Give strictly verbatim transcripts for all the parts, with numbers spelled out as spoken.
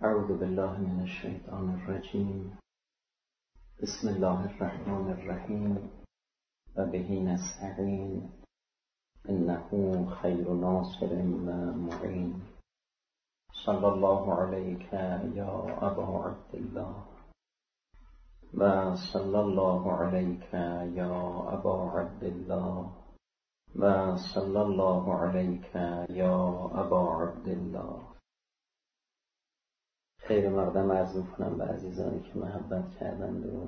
اعوذ بالله من الشیطان الرجیم. بسم الله الرحمن الرحیم و به نستعین انه خیر ناصر و معین. صلی الله علیک یا ابا عبدالله و صلی الله علیک یا ابا عبدالله و صلی الله علیک یا ابا عبدالله. خیر مقدم عرض می‌کنم به عزیزانی که محبت کردند و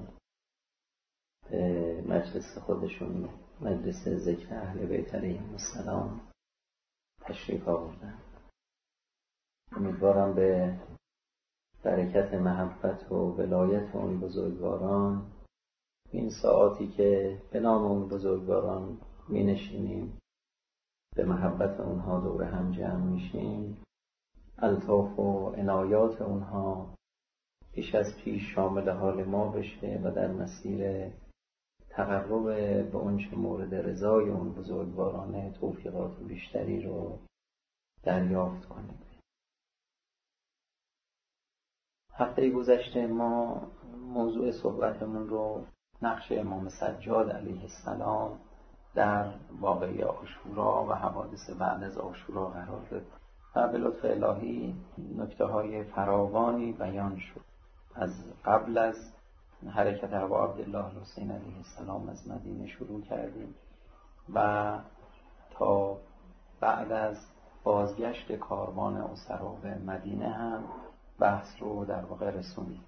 به مجلس خودشون، مجلس ذکر اهل بیت علیهم السلام تشریف آوردند. امیدوارم به برکت محبت و ولایت اون بزرگواران این ساعاتی که به نام اون بزرگواران می نشینیم، به محبت اونها دور هم جمع میشیم، الطاف و عنایات اونها پیش از پیش شامل حال ما بشه و در مسیر تقرب به اونچه مورد رضای اون بزرگوارانه توفیقات بیشتری رو دریافت کنیم. هفته گذشته ما موضوع صحبتمون رو نقش امام سجاد علیه السلام در واقعه عاشورا و حوادث بعد از عاشورا قرار دادیم و به لطف الهی نکته های فراوانی بیان شد. از قبل از حرکت ابا عبدالله الحسین علیه السلام از مدینه شروع کردیم و تا بعد از بازگشت کاروان اسرا به مدینه هم بحث رو در واقع رسوندیم.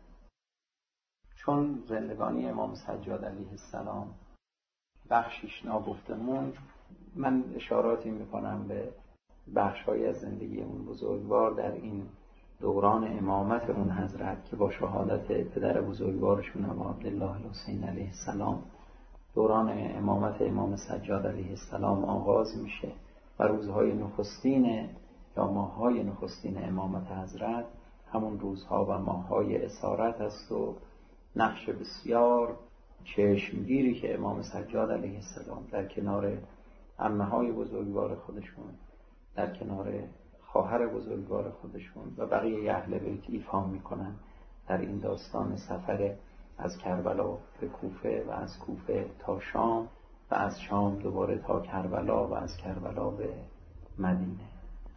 چون زندگانی امام سجاد علیه السلام بخشیش ناگفته موند، من اشاراتی میکنم به بخش‌های از زندگی اون بزرگوار در این دوران امامت اون حضرت که با شهادت پدر بزرگوارشون ابا عبدالله الحسین علیه السلام دوران امامت امام سجاد علیه السلام آغاز میشه و روزهای نخستین یا ماه‌های نخستین امامت حضرت همون روزها و ماه‌های اسارت است و نقش بسیار چشمگیری که امام سجاد علیه السلام در کنار عمه‌های بزرگوار خودشون، در کنار خواهر بزرگوار خودشون و بقیه اهل بیت ایفا میکنن در این داستان سفر از کربلا به کوفه و از کوفه تا شام و از شام دوباره تا کربلا و از کربلا به مدینه.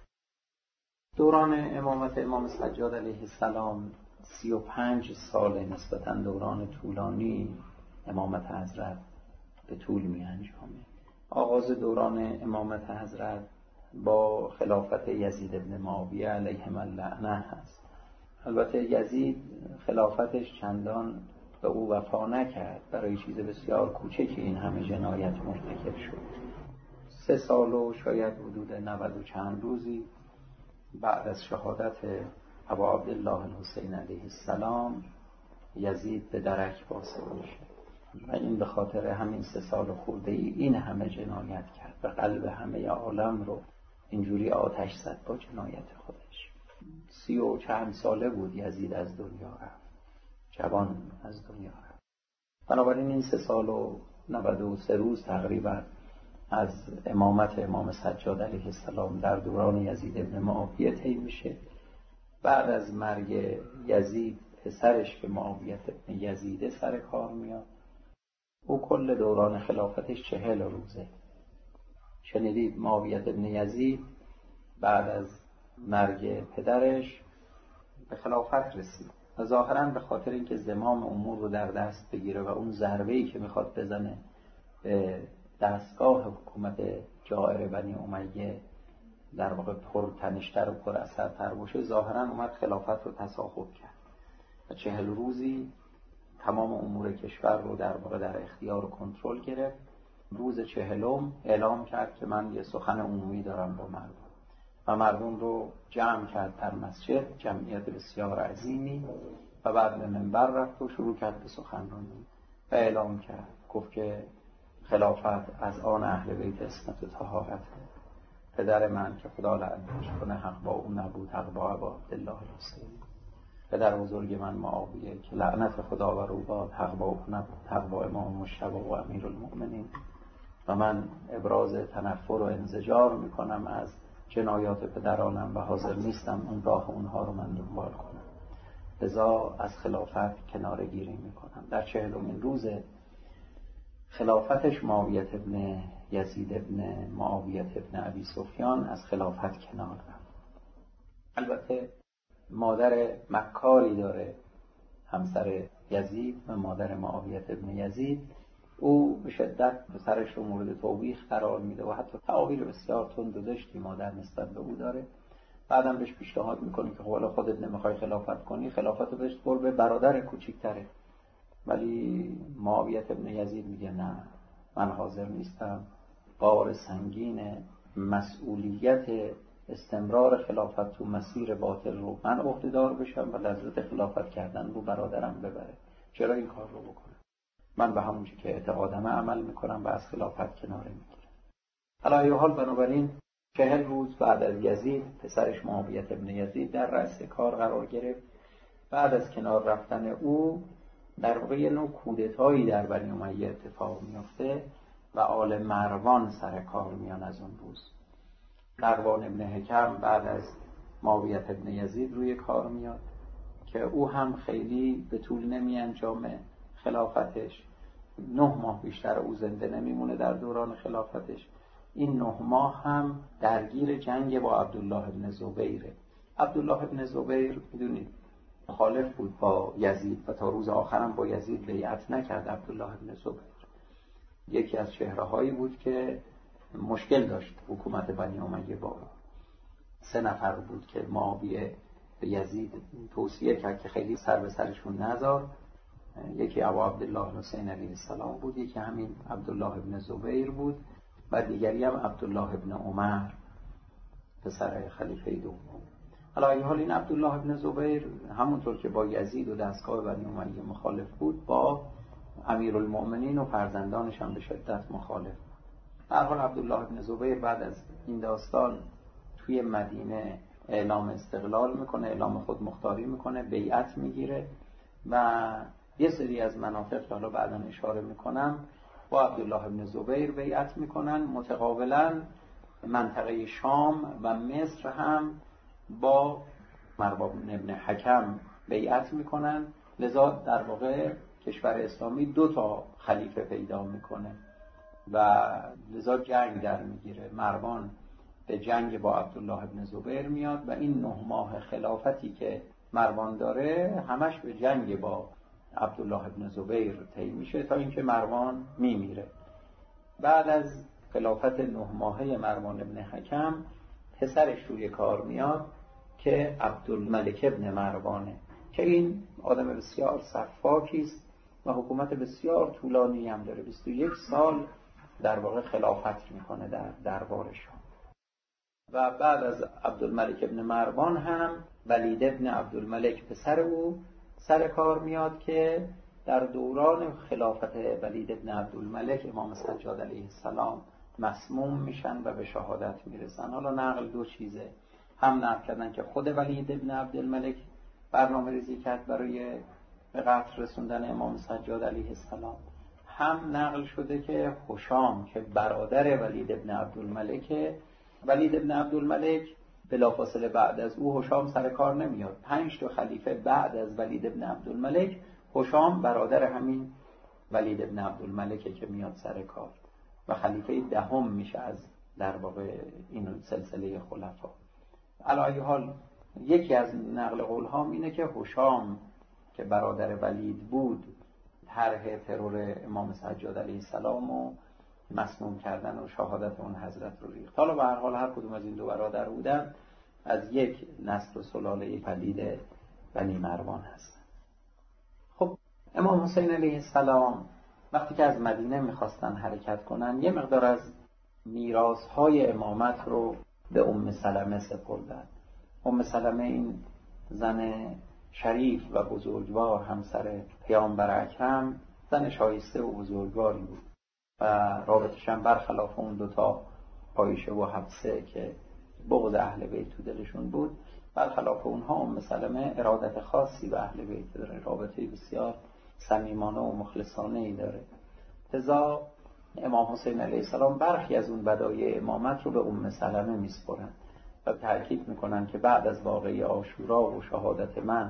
دوران امامت امام سجاد علیه السلام سی و پنج سال نسبتاً دوران طولانی امامت حضرت به طول می انجامه. آغاز دوران امامت حضرت با خلافت یزید ابن معاویه علیهم اللعنه هست. البته یزید خلافتش چندان به او وفا نکرد، برای چیز بسیار کوچکی این همه جنایت مرتکب شد. سه سال و شاید حدود نود و چند روزی بعد از شهادت ابا عبدالله الحسین علیه السلام یزید به درک واصل میشه و این به خاطر همین سه سال خورده ای این همه جنایت کرد و قلب همه عالم رو اینجوری آتش زد با جنایت خودش. سی و چند ساله بود یزید از دنیا رفت، جوان از دنیا رفت. بنابراین این سه سال و نود و سه روز تقریبا از امامت امام سجاد علیه السلام در دوران یزید ابن معاویه طی میشه. بعد از مرگ یزید پسرش که معاویه ابن یزیده سر کار میاد. او کل دوران خلافتش چهل روزه. شنیدید معاویه ابن یزید بعد از مرگ پدرش به خلافت رسید و ظاهراً به خاطر اینکه زمام امور رو در دست بگیره و اون ضربه‌ای که میخواد بزنه به دستگاه حکومت جائر بنی امیه در واقع پر تنشتر و پر اثرتر باشه، ظاهراً اومد خلافت رو تصاحب کرد و چهل روزی تمام امور کشور رو در واقع در اختیار و کنترل گرفت. روز چهلم اعلام کرد که من یه سخن عمومی دارم با مردم و مردم رو جمع کرد در مسجد، جمعیت بسیار عظیمی، و بعد به منبر رفت و شروع کرد به سخنرانی و اعلام کرد، گفت که خلافت از آن اهل بیت عصمت و طهارت، پدر من که خدا لعنتش کنه حق با او نبود، حق با ابا عبدالله الحسین، پدر بزرگ من معاویه که لعنت خدا و او باد، حق با او نبود، حق با امام مجتبی و امیرالمؤمنین، و من ابراز تنفر و انزجار میکنم از جنایات پدرانم و حاضر نیستم اون راه اونها رو من دنبال کنم. لذا از خلافت کناره گیری میکنم. در چهلمین روز خلافتش معاویه ابن یزید ابن معاویه ابن ابی سفیان از خلافت کنار رفت. البته مادر مکاری داره، همسر یزید و مادر معاویه ابن یزید. او به شدت پسرش رو مورد توبیخ قرار میده و حتی تعابیر بسیار تند و زشتی مادر نسبت به او داره. بعدم بهش پیشنهاد میکنه که خب حالا خودت نمیخوای خلافت کنی، خلافت رو بهش بر به برادر کوچیک‌تره. ولی معاویه ابن یزید میگه نه، من حاضر نیستم بار سنگین مسئولیت استمرار خلافت تو مسیر باطل رو من عهده‌دار بشم و لذت خلافت کردن رو برادرم ببره. چرا این کار رو بکنم؟ من به همون چیزی که اعتقادمه عمل میکنم و از خلافت کناره میگیرم. علی ای حال بنابراین چهل روز بعد از یزید پسرش معاویه ابن یزید در رأس کار قرار گرفت. بعد از کنار رفتن او در واقع یه نوع کودتایی در بنی امیه اتفاق میفته و آل مروان سر کار میان. از اون روز مروان ابن حکم بعد از معاویه ابن یزید روی کار میاد که او هم خیلی به طول نمی انجامه خلافتش. نه ماه بیشتر او زنده نمیمونه در دوران خلافتش. این نه ماه هم درگیر جنگ با عبدالله ابن زبیره. عبدالله ابن زبیر میدونید مخالف بود با یزید و تا روز آخرم با یزید بیعت نکرد. عبدالله ابن زبیر یکی از چهره هایی بود که مشکل داشت حکومت بنی امیه با سه نفر بود که معاویه به یزید توصیه کرد که خیلی سر به سرشون نذار. یکی ابو عبدالله حسین علیه السلام بود، یکی همین عبدالله ابن زبیر بود و دیگری هم عبدالله ابن عمر پسر خلیفه دوم. علی حال این عبدالله ابن زبیر همونطور که با یزید و دستگاه بنی امیه مخالف بود، با امیرالمؤمنین و فرزندانش هم به شدت مخالف بود. در حال عبدالله ابن زبیر بعد از این داستان توی مدینه اعلام استقلال میکنه، اعلام خود مختاری میکنه، بیعت میگیره و یه سری از مناطق که حالا بعدا اشاره میکنم با عبدالله ابن زبیر بیعت میکنن. متقابلا منطقه شام و مصر هم با مروان ابن حکم بیعت میکنن. لذا در واقع کشور اسلامی دو تا خلیفه پیدا میکنه و لذا جنگ در میگیره. مروان به جنگ با عبدالله ابن زبیر میاد و این نه ماه خلافتی که مروان داره همش به جنگ با عبدالله ابن زبیر طی میشه تا اینکه مروان میمیره. بعد از خلافت نه ماهه مروان ابن حکم پسرش روی کار میاد که عبدالملک ابن مروانه که این آدم بسیار سفاکی است و حکومت بسیار طولانی هم داره. بیست و یک سال در واقع خلافت میکنه در دربار شام. و بعد از عبدالملک ابن مروان هم ولید ابن عبدالملک پسر او سر کار میاد که در دوران خلافت ولید ابن عبدالملک امام سجاد علیه السلام مسموم میشن و به شهادت میرسن. حالا نقل دو چیزه، هم نقل کردن که خود ولید ابن عبدالملک برنامه ریزی کرد برای به قتل رسوندن امام سجاد علیه السلام، هم نقل شده که هشام که برادر ولید ابن عبدالملک، ولید ابن عبدالملک بلافاصله بعد از او هشام سر کار نمیاد. پنج تا خلیفه بعد از ولید ابن عبدالملک هشام برادر همین ولید ابن عبدالملک که میاد سر کار و خلیفه دهم میشه از در واقع این سلسله خلفا. علی حال یکی از نقل قول ها اینه که هشام که برادر ولید بود طرح ترور امام سجاد علیه السلام و مسموم کردن و شهادت اون حضرت رو ریخت. حالا به هر حال هر کدوم از این دو برادر بودن از یک نسل و سلاله پلید بنی مروان هستن. خب امام حسین علیه السلام وقتی که از مدینه میخواستن حرکت کنن یه مقدار از میراث‌های امامت رو به ام سلمه سپردن. ام سلمه این زن شریف و بزرگوار همسر پیامبر اکرم زن شایسته و بزرگواری بود و رابطش هم برخلاف اون دوتا عایشه و حفصه که بغض اهل بیت تو دلشون بود، برخلاف اونها ام سلمه ارادت خاصی به اهل بیت داره، رابطه بسیار صمیمانه و مخلصانه ای داره. لذا امام حسین علیه السلام برخی از اون بدایع امامت رو به ام سلمه میسپرن و تأکید میکنن که بعد از واقعه عاشورا و شهادت من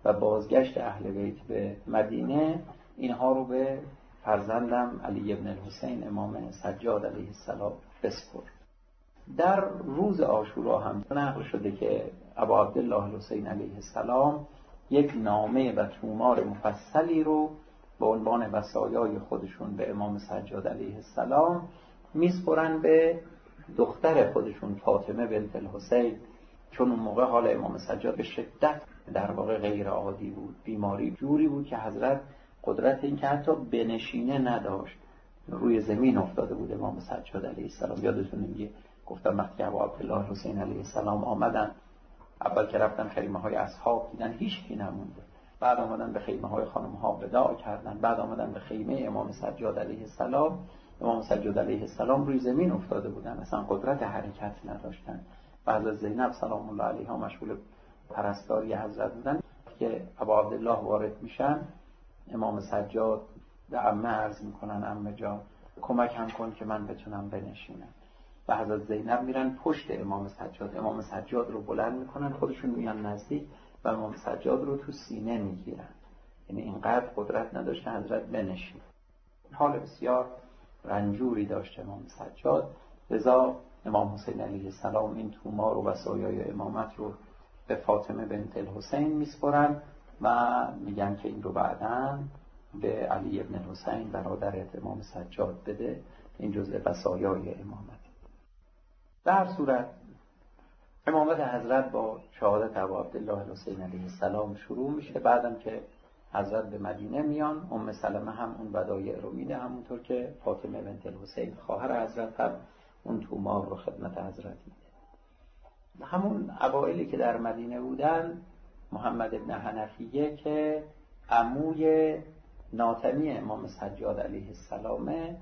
و بازگشت اهل بیت به مدینه اینها رو به فرزندم علی ابن الحسین امام سجاد علیه السلام بسپرد. در روز عاشورا هم نقل شده که ابا عبدالله الحسین علیه السلام یک نامه و تومار مفصلی رو به عنوان وصایای خودشون به امام سجاد علیه السلام میسپرن به دختر خودشون فاطمه بنت الحسین، چون اون موقع حال امام سجاد به شدت در واقع غیر عادی بود، بیماری جوری بود که حضرت قدرت این که حتی بنشینه نداشت، روی زمین افتاده بود امام سجاد علیه السلام. یادتون میگه گفتم وقتی ابو عبدالله حسین علیه السلام آمدن، اول که رفتن خیمه های اصحاب دیدن هیچ کی نمونده، بعد آمدن به خیمه های خانم ها وداع کردن، بعد آمدن به خیمه امام سجاد علیه السلام. امام سجاد علیه السلام روی زمین افتاده بودن، اصلا قدرت حرکت نداشتن. بعد از زینب سلام الله علیها مشغول پرستاری حضرت بودن که ابو عبدالله وارد میشن، امام سجاد به عمه عرض میکنن عمه جان کمک هم کن که من بتونم بنشینم. و حضرت زینب میرن پشت امام سجاد، امام سجاد رو بلند میکنن، خودشون میان نزدیک و امام سجاد رو تو سینه میگیرن، یعنی اینقدر قدرت نداشته حضرت بنشین. حال بسیار رنجوری داشت امام سجاد، لذا امام حسین علیه السلام این تومار و وصایای امامت رو به فاطمه بنت الحسین میسپرن و میگن که این رو بعداً به علی ابن الحسین برادر امام سجاد بده، این جزء وصایای امامت. در هر صورت امامت حضرت با شهادت ابو عبدالله الحسین علیه السلام شروع میشه. بعدم که حضرت به مدینه میان، ام سلمه هم اون ودایع رو میده، همونطور که فاطمه بنت الحسین خواهر حضرت هم اون تومار رو خدمت حضرت میده. همون اوائلی که در مدینه بودن، محمد ابن حنفیه که عموی ناتنی امام سجاد علیه السلامه،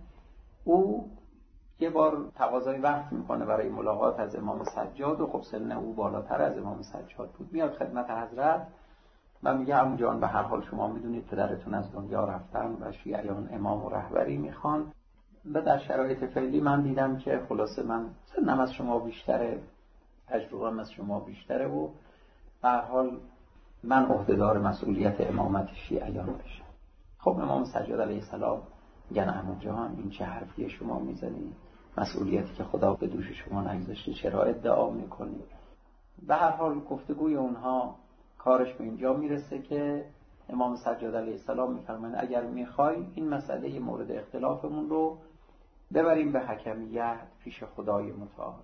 او یه بار تقاضای وقت میکنه برای ملاقات از امام سجاد و خب سن او بالاتر از امام سجاد بود، میاد خدمت حضرت و میگه عمو جان به هر حال شما میدونید پدرتون از دنیا رفتن و شیعیان امام و رهبری میخوان و در شرایط فعلی من دیدم که خلاصه من سنم از شما بیشتره، تجربه‌ام از شما بیشتره و به هر حال من عهدهدار مسئولیت امامت شیعیان بشم. خب امام سجاد علیه السلام میگن عمو جان این چه حرفی شما میزنید؟ مسئولیتی که خدا به دوش شما نگذاشته چرا ادعا میکنید؟ به هر حال گفتگوی اونها کارش به اینجا میرسه که امام سجاد علیه السلام میفرمایند اگر میخوای این مسئله مورد اختلافمون رو ببریم به حکمیت پیش خدای متعال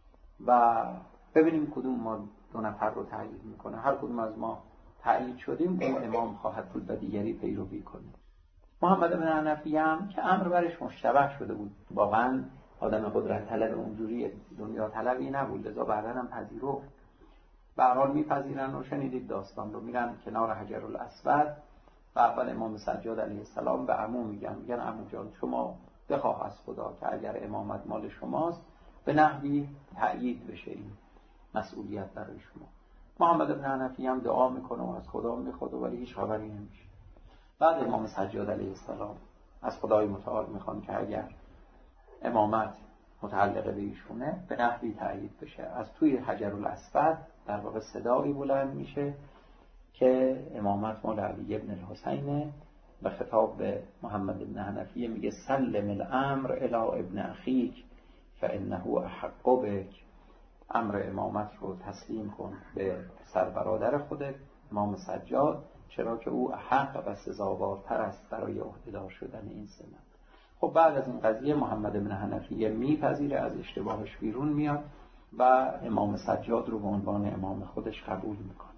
و ببینیم کدوم ما دو نفر رو تایید میکنه، هر کدوم از ما تایید شدیم اون امام خواهد بود و دیگری پیروی کنیم. محمد بن حنفیه هم که امر برش مشتبه شده بود، واقعا آدم قدرت طلب اونجوری دنیا طلبی نبود، لذا بعداً هم پذیرفت. به هر حال میپذیرن و شنیدید داستان رو، میرن کنار حجرالاسود و اول امام سجاد علیه السلام به عمو میگن میگن عمو جان شما بخواه از خدا که اگر امامت مال شماست به نحوی تأیید بشه این مسئولیت برای شما. محمد بن حنفیه هم دعا میکنه و از خدا میخواد ولی هیچ خبری نمیشه. بعد امام سجاد علیه السلام از خدای متعال میخوان که اگر امامت متعلقه به ایشونه به نحوی تأیید بشه. از توی حجرالاسود در واقع صدایی بلند میشه که امامت مال علی ابن الحسینه و خطاب به محمد بن حنفیه میگه سلم الامر الی ابن اخیک فانه احق بک، امر امامت رو تسلیم کن به سر برادر خودت امام سجاد، چرا که او حق و سزاوارتر است برای عهدهدار شدن این سمت. خب بعد از این قضیه محمد بن حنفیه میپذیره، از اشتباهش بیرون میاد و امام سجاد رو به عنوان امام خودش قبول میکنه.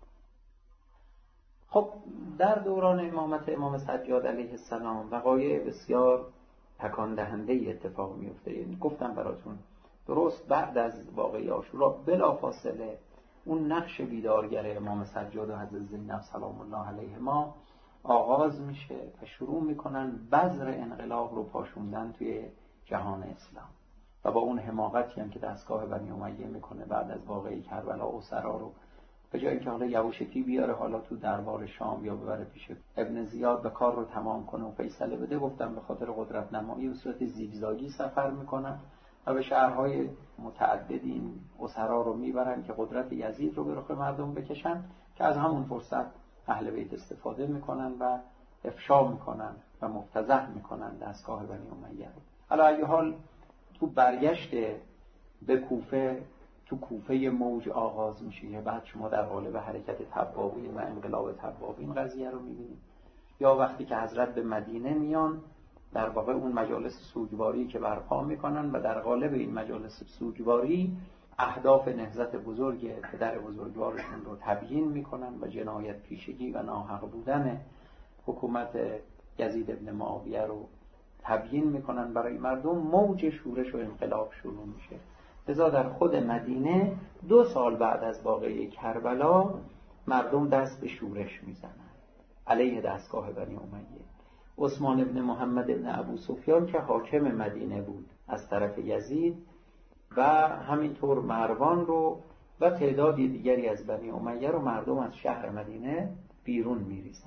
خب در دوران امامت امام سجاد علیه السلام وقایع بسیار تکان دهنده اتفاق میفته. یعنی گفتم براتون درست بعد از واقعه عاشورا بلافاصله اون نقش بیدارگر امام سجاد و حضرت زینب سلام الله علیهما آغاز میشه و شروع میکنن بذر انقلاب رو پاشوندن توی جهان اسلام و با اون حماقتی هم که دستگاه بنی امیه میکنه بعد از واقعه کربلا و اسرا رو به جای اینکه حالا یواشکی بیاره حالا تو دربار شام یا ببره پیش ابن زیاد به کار رو تمام کنه و فیصله بده، گفتم به خاطر قدرت نمایی و صورت زیگزاگی سفر میکنن و به شهرهای متعددی این اسرا رو میبرن که قدرت یزید رو به رخ مردم بکشن که از همون فرصت اهل بیت استفاده میکنن و افشا میکنن و مفتضح میکنن دستگاه بنی امیه. حالا ای حال تو برگشت به کوفه، تو کوفه موج آغاز میشه، بعد شما در قالب حرکت تبابین و انقلاب تبابین قضیه رو میبینید، یا وقتی که حضرت به مدینه میان در واقع اون مجالس سوگواری که برپا میکنن و در قالب این مجالس سوگواری اهداف نهضت بزرگ پدر بزرگوارشون رو تبیین میکنن و جنایت پیشگی و ناحق بودن حکومت یزید ابن معاویه رو تبیین میکنن برای مردم. موج شورش و انقلاب شروع میشه. لذا در خود مدینه دو سال بعد از واقعه کربلا مردم دست به شورش میزنن علیه دستگاه بنی امیه. عثمان ابن محمد ابن ابو سفیان که حاکم مدینه بود از طرف یزید و همینطور مروان رو و تعدادی دیگری از بنی امیه رو مردم از شهر مدینه بیرون میریزن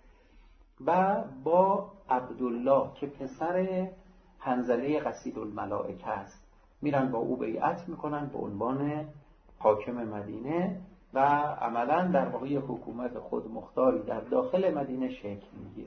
و با عبدالله که پسر حنظله قصید الملائکه است میرن با او بیعت میکنن به عنوان حاکم مدینه و عملا در واقع حکومت خود مختاری در داخل مدینه شکل میگیره.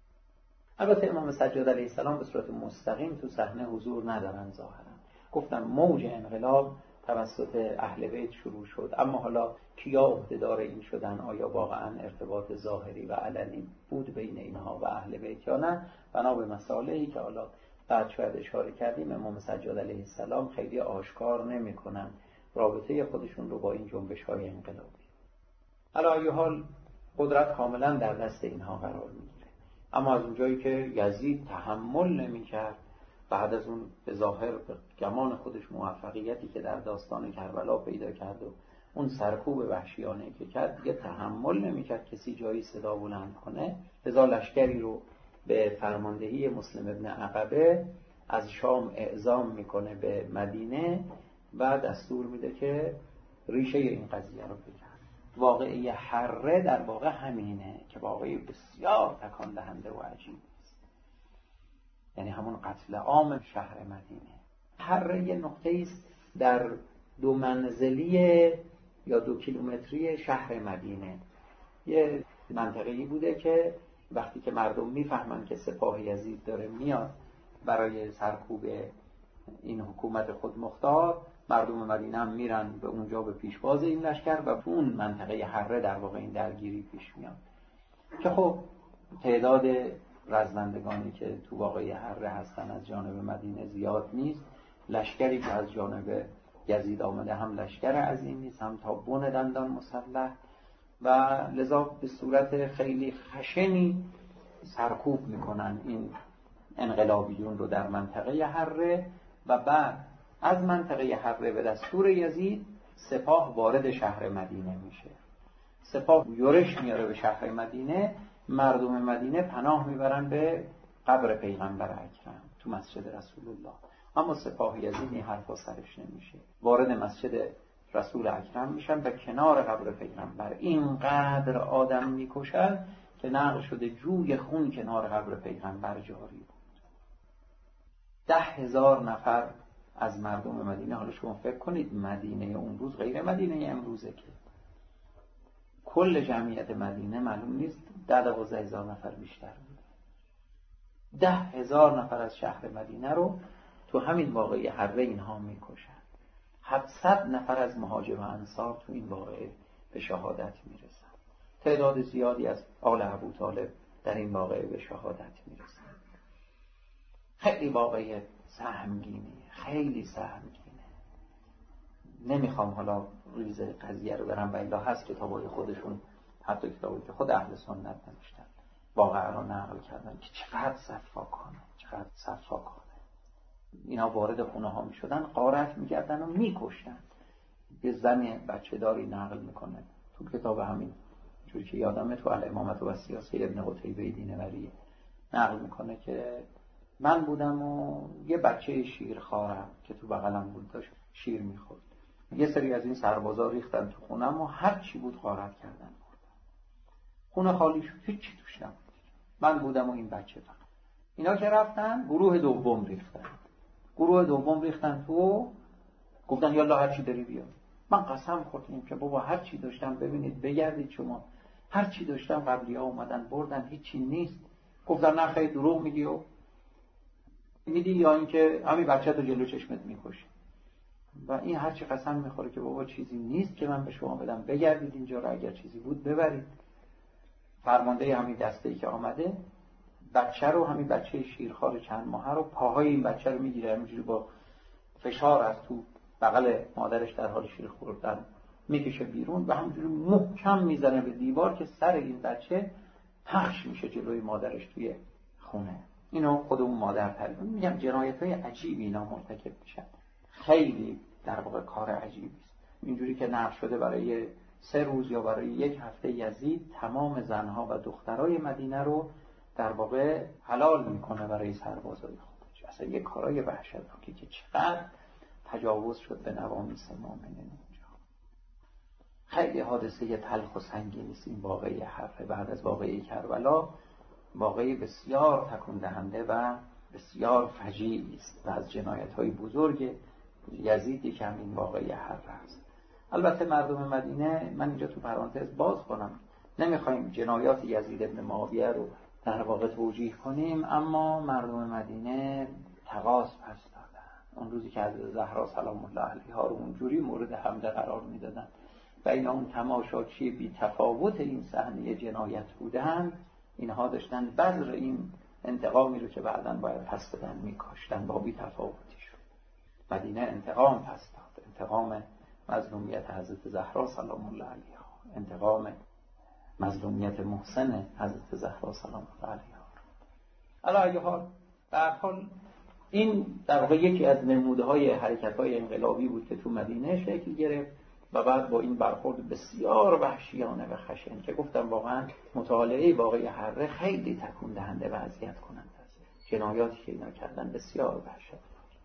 البته امام سجاد علیه السلام به صورت مستقیم تو صحنه حضور ندارن ظاهرا. گفتم موج انقلاب توسط اهل بیت شروع شد، اما حالا کیا عهده‌دار این شدن؟ آیا واقعا ارتباط ظاهری و علنی بود بین اینها و اهل بیت یا نه؟ بنا به مسائلی که حالا بعد شاید اشاره کردیم، امام سجاد علیه السلام خیلی آشکار نمی‌کنن رابطه خودشون رو با این جنبش‌های انقلابی. علی ای حال قدرت کاملا در دست اینها قرار می‌گیره. اما از اونجایی که یزید تحمل نمی‌کرد، بعد از اون به ظاهر به گمان خودش موفقیتی که در داستان کربلا پیدا کرد و اون سرکوب وحشیانه که کرد، دیگه تحمل نمی‌کرد کسی جایی صدا بلند کنه. لذا لشکری رو به فرماندهی مسلم ابن عقبه از شام اعزام میکنه به مدینه و دستور میده که ریشه این قضیه رو بگیرن. واقعه حره در واقع همینه که واقعی بسیار تکان دهنده و عجیب است، یعنی همون قتل عام شهر مدینه. حره یه نقطه است در دو منزلی یا دو کیلومتری شهر مدینه. یه منطقه‌ای بوده که وقتی که مردم میفهمن که سپاه یزید داره میاد برای سرکوب این حکومت خود مختار، مردم مدینه هم میرن به اونجا به پیشواز این لشکر و تو اون منطقه حره در واقع این درگیری پیش میاد که خب تعداد رزمندگانی که تو واقعه حره هستن از جانب مدینه زیاد نیست. لشکری که از جانب یزید آمده هم لشکر عظیم نیست، هم تا بن دندان مسلح و لذا به صورت خیلی خشنی سرکوب میکنن این انقلابیون رو در منطقه حره و بعد از منطقه حره به دستور یزید سپاه وارد شهر مدینه میشه. سپاه یورش میاره به شهر مدینه، مردم مدینه پناه میبرن به قبر پیغمبر اکرم تو مسجد رسول الله. اما سپاه یزید این حرفا سرش نمیشه، وارد مسجد رسول اکرم میشن و کنار قبر پیغمبر اینقدر آدم میکشن که نقل شده جوی خون کنار قبر پیغمبر جاری بود. ده هزار نفر از مردم مدینه، حالا شما فکر کنید مدینه اون روز غیر مدینه امروزه که کل جمعیت مدینه معلوم نیست ده دوازده هزار نفر بیشتر بود. ده هزار نفر از شهر مدینه رو تو همین واقعه حره اینها میکشن. هفتصد نفر از مهاجر و انصار تو این واقعه به شهادت میرسن. تعداد زیادی از آل ابو طالب در این واقعه به شهادت میرسن. خیلی واقعه سهمگینه، خیلی سهمگینه. نمیخوام حالا ریز قضیه رو برم و الا هست کتابای خودشون، حتی کتابی که خود اهل سنت نوشتن واقعا رو نقل کردن که چقدر صفاکانه، چقدر صفاکانه. اینا وارد خونه ها می شدن، غارت می کردن و می کشتن. یه زن بچه داری نقل میکنه تو کتاب همین جوری که یادمه تو الامامت و سیاسه ابن قتیبه دینوری نقل میکنه که من بودم و یه بچه شیرخوارم که تو بغلم بود داشت شیر میخورد. یه سری از این سربازا ریختن تو خونم و هر چی بود غارت کردن. خونه خالی شد، هیچی توش نبود. من بودم و این بچه فقط. اینا که رفتن گروه دوم ریختن. گروه دوم ریختن تو، گفتن یالا هر چی داری بیا. من قسم خوردم که بابا هر چی داشتم ببینید بگردید شما هر چی داشتم قبلی‌ها اومدن بردن، هیچی نیست. گفتن نه خیلی دروغ میگی و میدی یا اینکه همین بچه تو جلو چشمت میکشی. و این هر چی قسم میخوره که بابا چیزی نیست که من به شما بدم، بگردید اینجا رو، اگر چیزی بود ببرید. فرمانده همین دسته‌ای که آمده بچه رو، همین بچه شیرخوار چند ماهه رو، پاهای این بچه رو میگیره همینجوری با فشار از تو بغل مادرش در حال شیر خوردن میکشه بیرون و همینجوری محکم میزنه به دیوار که سر این بچه پخش میشه جلوی مادرش توی خونه. اینو خود اون مادر تعریف میگم. جنایت‌های عجیبی اینا مرتکب میشن. خیلی در واقع کار عجیبی است. اینجوری که نقل شده برای سه روز یا برای یک هفته یزید تمام زنها و دخترای مدینه رو در واقع حلال میکنه برای سربازای خودش. اصلا یک کارای وحشتناکی که چقدر تجاوز شد به نواميس مؤمنین اونجا. خیلی حادثه تلخ و سنگینی است این واقعه حرف بعد از واقعه کربلا. واقعی بسیار تکون دهنده و بسیار فجیعی است و از جنایت‌های بزرگ یزیدی که همین واقعی حرف است. البته مردم مدینه، من اینجا تو پرانتز باز کنم، نمیخوایم جنایات یزید ابن معاویه رو در واقع توجیه کنیم، اما مردم مدینه تقاص پس دادن. اون روزی که حضرت زهرا سلام الله علیها رو اونجوری مورد حمله قرار میدادن و اینا اون تماشاچی بی تفاوت این صحنه جنایت بودن، اینها داشتن بذر این انتقامی رو که بعداً باید پس بدن میکاشتن با بی تفاوتی شد. مدینه انتقام پس داد، انتقام مظلومیت حضرت زهرا سلام الله علیها، انتقام مظلومیت محسن حضرت زهرا سلام الله علیها. علی ای حال، به هر حال این در واقع یکی از نموده‌های حرکت‌های انقلابی بود که تو مدینه شکل گرفت و بعد با این برخورد بسیار وحشیانه و خشن که گفتم واقعا مطالعه واقعی حره خیلی تکون دهنده و اذیت کننده است. جنایاتی که اینا کردن بسیار وحشتناک.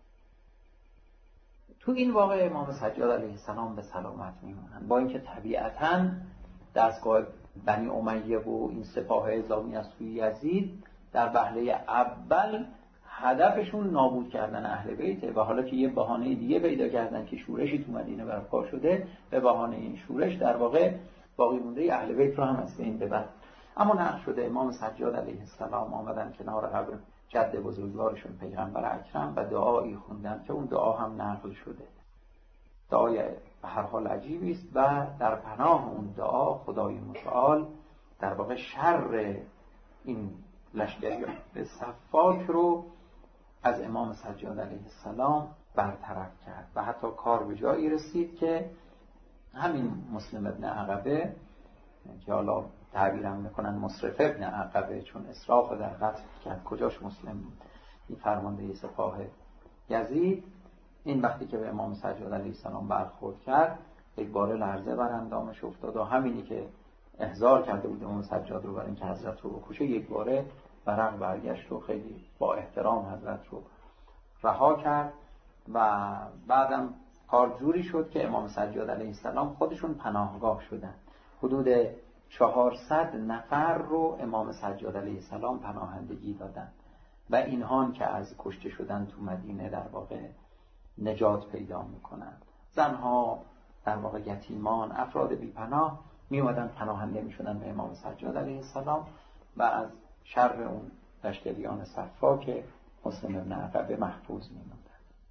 تو این واقعه امام سجاد علیه السلام به سلامت میمونن، با اینکه طبیعتاً دستگاه بنی امیه و این سپاه اعزامی از سوی یزید در وهله اول هدفشون نابود کردن اهل بیته و حالا که یه بهانه دیگه پیدا کردن که شورشی تو مدینه برپا شده، به بهانه این شورش در واقع باقی مونده اهل بیت رو هم از بین ببرن. اما نقل شده امام سجاد علیه السلام آمدن کنار قبر جد بزرگوارشون پیغمبر اکرم و دعایی خوندن که اون دعا هم نقل شده. دعای به هر حال عجیبی است و در پناه اون دعا خدای متعال در واقع شر این لشکریان به صفاک رو از امام سجاد علیه السلام برطرف کرد و حتی کار به جایی رسید که همین مسلم ابن عقبه که حالا تعبیرم میکنن مصرف ابن عقبه چون اسراف در قتل کرد، کجاش مسلم بود، این فرمانده سپاه یزید، این وقتی که به امام سجاد علیه السلام برخورد کرد یک باره لرزه بر اندامش افتاد و همینی که احضار کرده بود امام سجاد رو برای اینکه حضرت رو بکشه یک باره برق برگشت و خیلی با احترام حضرت رو رها کرد و بعدم کار جوری شد که امام سجاد علیه السلام خودشون پناهگاه شدن. حدود چهارصد نفر رو امام سجاد علیه السلام پناهندگی دادن و اینها که از کشته شدن تو مدینه در واقع نجات پیدا میکنن. زنها در واقع یتیمان، افراد بی پناه می اومدن پناهنده می شدن به امام سجاد علیه السلام و از شر اون لشکریان صفاک مسلم ابن عقبه محفوظ می موندن.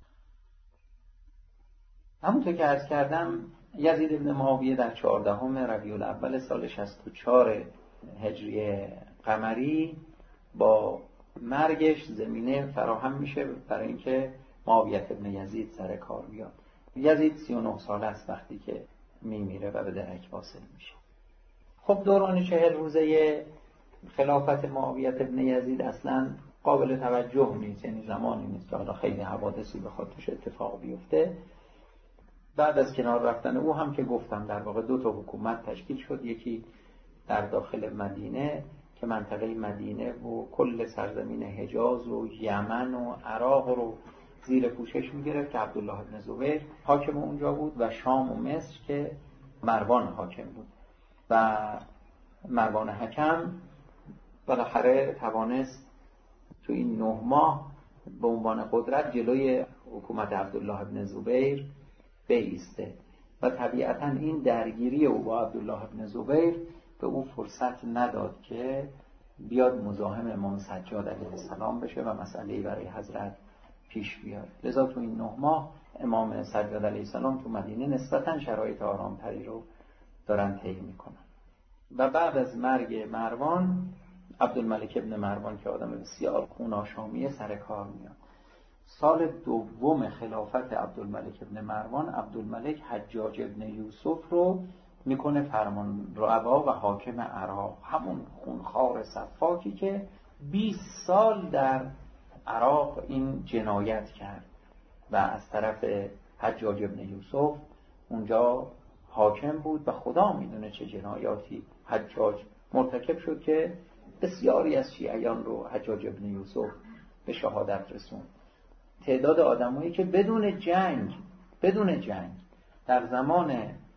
همونطور که عرض کردم یزید ابن معاویه در چهاردهم ربیع الاول سال شصت و چهار هجری قمری با مرگش زمینه فراهم میشه برای اینکه معاویه ابن یزید سر کار بیاد. یزید سی و نه ساله است وقتی که میمیره و به درک واصل میشه. خب دوران چهل روزه خلافت معاویه ابن یزید اصلا قابل توجه نیست، یعنی زمانی نیست که حالا خیلی حوادثی بخواد توش اتفاق بیفته. بعد از کنار رفتن او هم که گفتم در واقع دو تا حکومت تشکیل شد، یکی در داخل مدینه که منطقه مدینه و کل سرزمین حجاز و یمن و عراق رو زیر پوشش می‌گرفت که عبدالله ابن زبیر حاکم اونجا بود و شام و مصر که مروان حاکم بود و مروان حکم بالاخره توانست تو این نه ماه به عنوان قدرت جلوی حکومت عبدالله ابن زبیر بایسته و طبیعتاً این درگیری او با عبدالله ابن زبیر به او فرصت نداد که بیاد مزاحم امام سجاد علیه السلام بشه و مسئله‌ای برای حضرت پیش بیاد. لذا تو این نه ماه امام سجاد علیه السلام تو مدینه نسبتاً شرایط آرامتری رو دارن طی میکنن. و بعد از مرگ مروان، عبدالملک ابن مروان که آدم بسیار خوناشامیه سر کار میاد. سال دوم خلافت عبدالملک ابن مروان، عبدالملک حجاج ابن یوسف رو میکنه فرمان روا و حاکم عراق، همون خونخوار سفاکی که بیست سال در عراق این جنایت کرد و از طرف حجاج ابن یوسف اونجا حاکم بود و خدا میدونه چه جنایاتی حجاج مرتکب شد که بسیاری از شیعیان رو حجاج ابن یوسف به شهادت رسوند. تعداد آدمایی که بدون جنگ بدون جنگ در زمان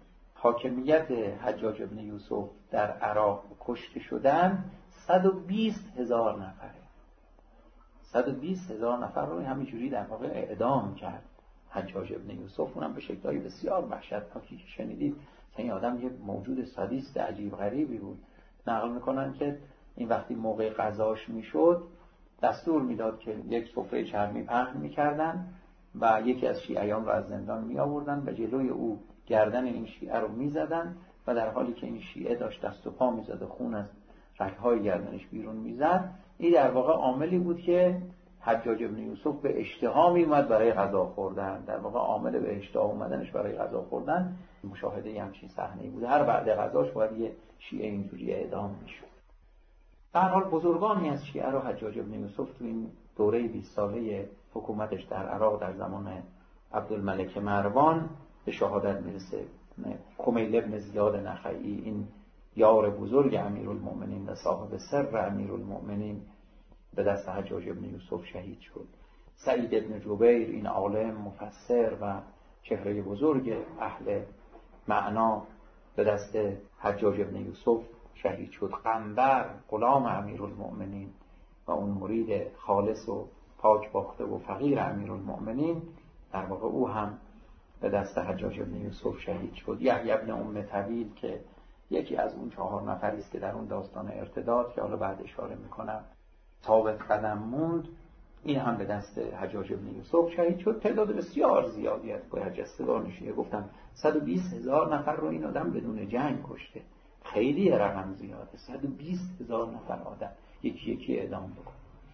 حاکمیت حجاج ابن یوسف در عراق کشته شدن صد و بیست هزار نفره. صد و بیست هزار نفر رو همینجوری در واقع اعدام کرد حجاج ابن یوسف، اونم به شکل‌های بسیار وحشتناکی که شنیدید. این آدم یه موجود سادیست عجیب غریبی بود. نقل میکنن که این وقتی موقع غذاش میشد دستور میداد که یک سفره چرمی پهن میکردن و یکی از شیعیان رو از زندان می آوردن و جلوی او گردن این شیعه رو میزدن و در حالی که این شیعه داشت دست و پا میزد و خون از رگ‌های گردنش بیرون میزد، این در واقع عاملی بود که حجاج ابن یوسف به اشتها میومد برای غذا خوردن. در واقع عامل به اشتها اومدنش برای غذا خوردن مشاهده همچین صحنه‌ای بود. هر بعد غذاش باید یه شیعه اینجوری اعدام میشد. در حال بزرگانی از شیعه رو حجاج ابن یوسف تو این دوره بیست ساله حکومتش در عراق در زمان عبدالملک مروان به شهادت میرسه. کمیل ابن زیاد نخعی، این یار بزرگ امیرالمؤمنین و صاحب سر امیرالمؤمنین، به دست حجاج ابن یوسف شهید شد. سعید ابن جبیر، این عالم مفسر و چهره بزرگ اهل معنا، به دست حجاج ابن یوسف شهید شد. قنبر، غلام امیرالمؤمنین و اون مرید خالص و پاک باخته و فقیر امیرالمؤمنین، در واقع او هم به دست حجاج ابن یوسف شهید شد. یحیی ابن ام طویل که یکی از اون چهار نفری است که در اون داستان ارتداد که حالا بعد اشاره میکنم ثابت قدم موند، این هم به دست حجاج ابن یوسف شهید شد. تعداد بسیار زیادی از برجستگان شیعه، گفتم صد و بیست هزار نفر رو این آدم بدون جنگ کشته. خیلی رقم زیاده، صد و بیست هزار نفر آدم یکی یکی اعدام بکن.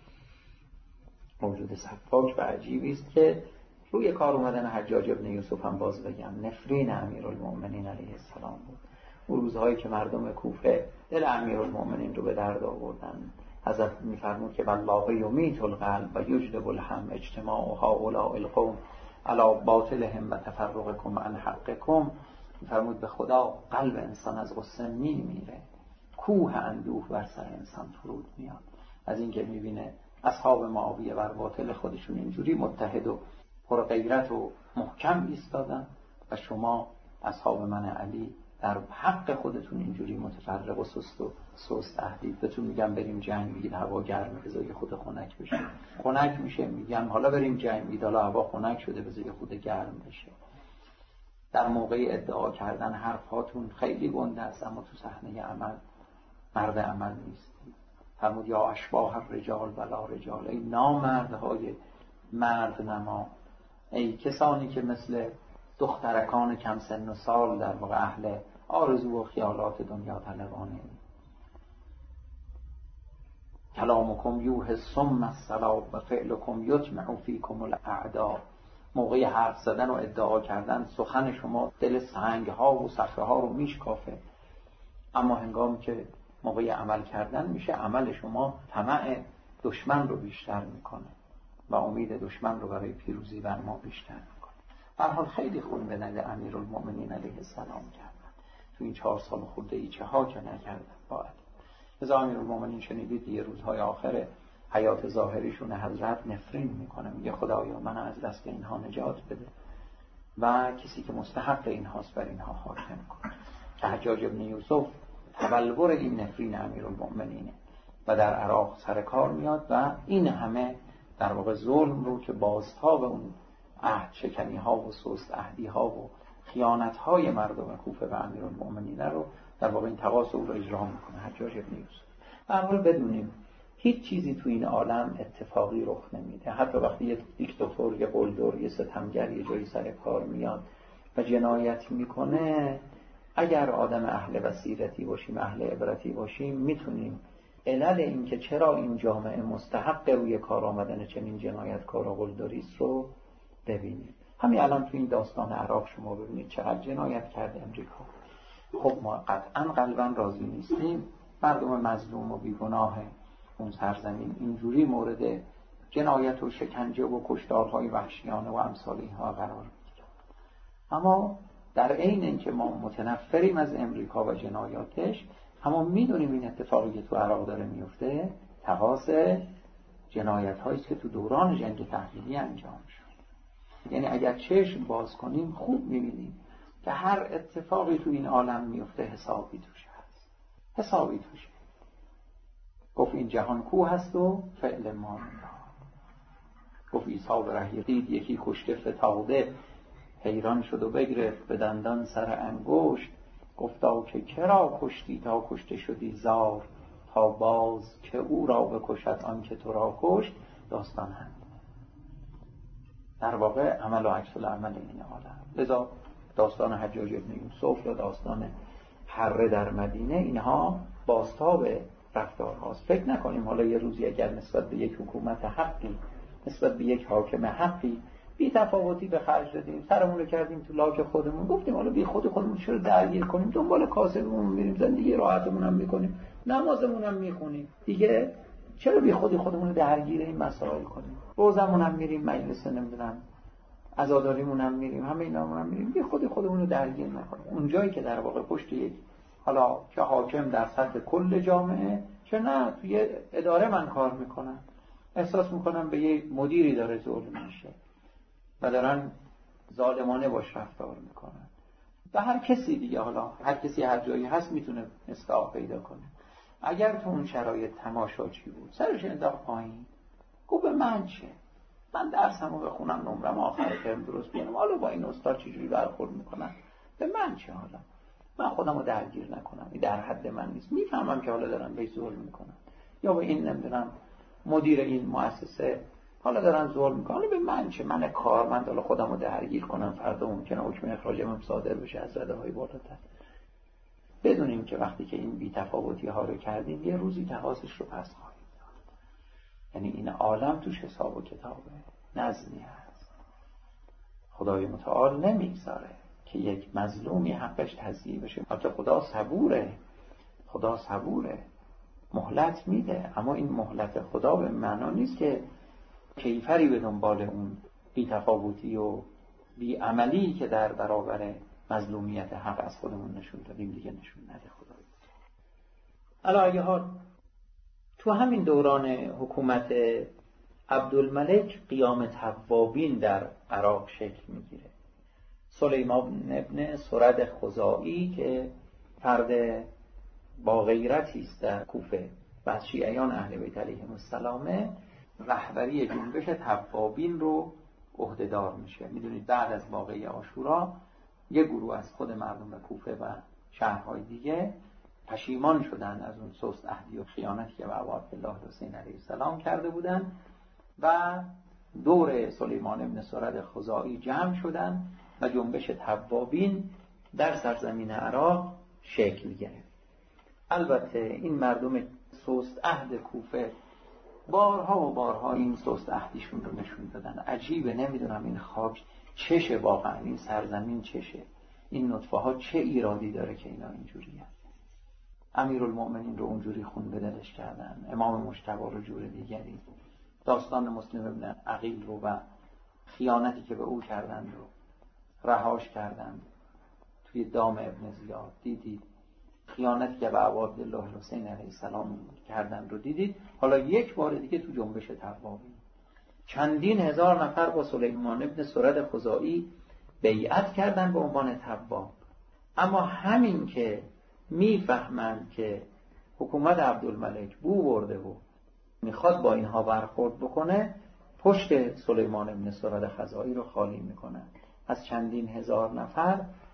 موجود سفاک و عجیبی است که روی کار اومدن حجاج ابن یوسف هم باز بگم نفرین امیرالمؤمنین علیه السلام بود. اون روزهایی که مردم کوفه دل امیرالمؤمنین رو به درد آوردن، حضرت میفرمود که والله یمیت القلب و یجلب الهم اجتماع هؤلاء القوم علی باطلهم و تفرقکم عن حقکم. میفرمود به خدا قلب انسان از غصه میمیره، کوه اندوه بر سر انسان فرود میاد از اینکه میبینه اصحاب معاویه بر باطل خودشون اینجوری متحد و پر غیرت و محکم ایستادن و شما اصحاب من علی در حق خودتون اینجوری متفرق و سست و سست عهدید. بهتون میگم بریم جنگ، میگید هوا گرمه بذار خود خنک بشه، خنک میشه. میگم حالا بریم جنگ، میگید حالا هوا خنک شده بذار خود گرم بشه. در موقع ادعا کردن حرفاتون خیلی گنده است، اما تو صحنه عمل مرد عمل نیستید. فرمود یا اشباح الرجال ولا رجال، ای نامردهای مرد نما، ای کسانی که مثل دخترکان کم سن و سال در واقع اهل آرزو و خیالات دنیا طلبانه. کلامکم یوه ثم الصلا و فعلکم یطمع فیکم الاعدا. موقع حرف زدن و ادعا کردن سخن شما دل سنگ ها و صخره ها رو میشکافه، اما هنگامی که موقع عمل کردن میشه عمل شما طمع دشمن رو بیشتر میکنه و امید دشمن رو برای پیروزی بر ما بیشتر میکنه. به هر حال خیلی خون به نده امیرالمؤمنین علیه السلام کردن تو این چهار سال خورده ای، چه ها که نکردن با علی. از امیرالمؤمنین شنیدید یه روزهای آخر حیات ظاهریشون حضرت نفرین میکنه، میگه خدایا من از دست اینها نجات بده و کسی که مستحق اینهاست بر اینها حاکم کن. که حجاج ابن یوسف تبلور این نفرین امیرالمؤمنینه و در عراق سر کار میاد و این همه در واقع ظلم رو که بازتاب اون عهد شکنی ها و سست عهدی ها و خیانت های مردم کوفه و امیرالمؤمنین رو در واقع این تقاص او رو اجرا میکنه حجاج ابن یوسف. در حال بدونیم هیچ چیزی تو این عالم اتفاقی رخ نمیده. حتی وقتی یه دیکتاتور، یه قلدر، یه ستمگر یه جایی سر کار میاد و جنایت میکنه، اگر آدم اهل بصیرتی باشیم، اهل عبرتی باشیم، میتونیم علل این که چرا این جامعه مستحق روی کار آمدن چنین جنایتکار و قلدریست رو ببینیم. همین الان تو این داستان عراق شما ببینید چقدر جنایت کرده امریکا. خب ما قطعا قلبا راضی نیستیم مردم مظلوم و بیگناه اون سرزمین اینجوری مورد جنایت و شکنجه و کشتارهای وحشیانه و امثال اینها قرار میگیره. اما در عین اینکه ما متنفریم از امریکا و جنایاتش، اما میدونیم این اتفاقی که تو عراق داره میفته تقاص جنایت هایی که تو دوران جنگ تحمیلی انجام شد. یعنی اگر چشم باز کنیم خوب میبینیم که هر اتفاقی تو این عالم میفته حسابی توش هست، حسابی توش. گفت این جهان کو هست و فعل ما نمیاد. گفت عیسی به رهی دید یکی کشته فتاده، حیران شد و بگرفت به دندان سر انگشت. گفتا که کرا کشتی تا کشته شدی زار، تا باز که او را بکشد آن که تو را کشت. داستان هم در واقع عمل و عکس العمل این عالم. لذا داستان حجاج ابن یوسف و داستان حره در مدینه اینها بازتاب رفتار هاست. فکر نکنیم حالا یه روزی اگر نسبت به یک حکومت حقی، نسبت به یک حاکم حقی بی تفاوتی به خرج دادیم، سرمون رو کردیم تو لاک خودمون، گفتیم حالا بی خود خودمون چرا درگیر کنیم، دنبال کاسبمون میریم، زندگی راحتمون هم میکنیم، نمازمون هم میخونیم، دیگه چرا بی خودی خودمون رو درگیر این مسائل کنیم؟ روزمون هم میریم، مجلس نمیدونم عزاداریمون هم میریم، همه اینامون هم میریم، بی خودی خودمون رو درگیر نکنیم. اونجایی که در واقع پشت یک حالا که حاکم در سطح کل جامعه، چه نه توی اداره من کار میکنم، احساس میکنم به یک مدیری داره ظلم میشه و دارن ظالمانه باش رفتار میکنن. و هر کسی دیگه، حالا هر کسی هر جایی هست میتونه مصداق پیدا کنه. اگر تو اون شرایط تماشاچی بود، سرش انداخت پایین، گفت به من چه؟ من درسمو بخونم، نمرم آخر ترم درست بیارم، حالا با این استاد چجوری برخورد میکنن به من چه؟ حالا من خودمو درگیر نکنم، این در حد من نیست. میفهمم که حالا دارن بهش ظلم میکنن، یا به این نمیدونم مدیر این مؤسسه حالا دارن ظلم میکنن، به من چه؟ من کارمند حالا خودمو درگیر کنم، فردا ممکنه حکم اخراجم صادر بشه از رده بالاتر. بدونیم که وقتی که این بی‌تفاوتی ها رو کردیم یه روزی تقاصش رو پس خواهیم داد. یعنی این عالم توش حساب و کتابه، نظمی هست. خدای متعال نمیگذاره که یک مظلومی حقش تضییع بشه. البته خدا صبوره، خدا صبوره، مهلت میده، اما این مهلت خدا به معنا نیست که کیفری به دنبال اون بی‌تفاوتی و بی‌عملی که در برابر مظلومیت حق از خودمون نشون دادیم دیگه نشون نده خدا. علی ای حال تو همین دوران حکومت عبدالملک قیام توابین در عراق شکل میگیره. سلیمان ابن سرد خزاعی که فرد با غیرتی است در کوفه و از شیعیان اهل بیت علیهم السلام، رهبری جنبش توابین رو عهدهدار میشه. میدونید بعد از واقعه عاشورا یک گروه از خود مردم کوفه و شهرهای دیگه پشیمان شدن از اون سست عهدی و خیانتی که به ابو عبدالله حسین علیه السلام کرده بودن و دور سلیمان ابن سرد خزاعی جمع شدن و جنبش توابین در سرزمین عراق شکل گرفت. البته این مردم سست عهد کوفه بارها و بارها این سست عهدیشون رو نشون دادن. عجیبه، نمیدونم این خاک چشه، واقعا این سرزمین چشه، این نطفه ها چه ایرادی داره که اینا اینجوری هست. امیرالمؤمنین رو اونجوری خون به دلش کردن، امام مجتبی رو جور دیگری، داستان مسلم ابن عقیل رو و خیانتی که به او کردن رو رهاش کردن توی دام ابن زیاد دیدید، خیانتی که به ابو عبدالله حسین علیه السلام کردن رو دیدید. حالا یک بار دیگه تو جنبش توابین چندین هزار نفر با سلیمان ابن سرد خزاعی بیعت کردن به عنوان تواب. اما همین که میفهمند که حکومت عبدالملک بو برده و میخواد با اینها برخورد بکنه، پشت سلیمان ابن سرد خزاعی رو خالی میکنن. از چندین هزار نفر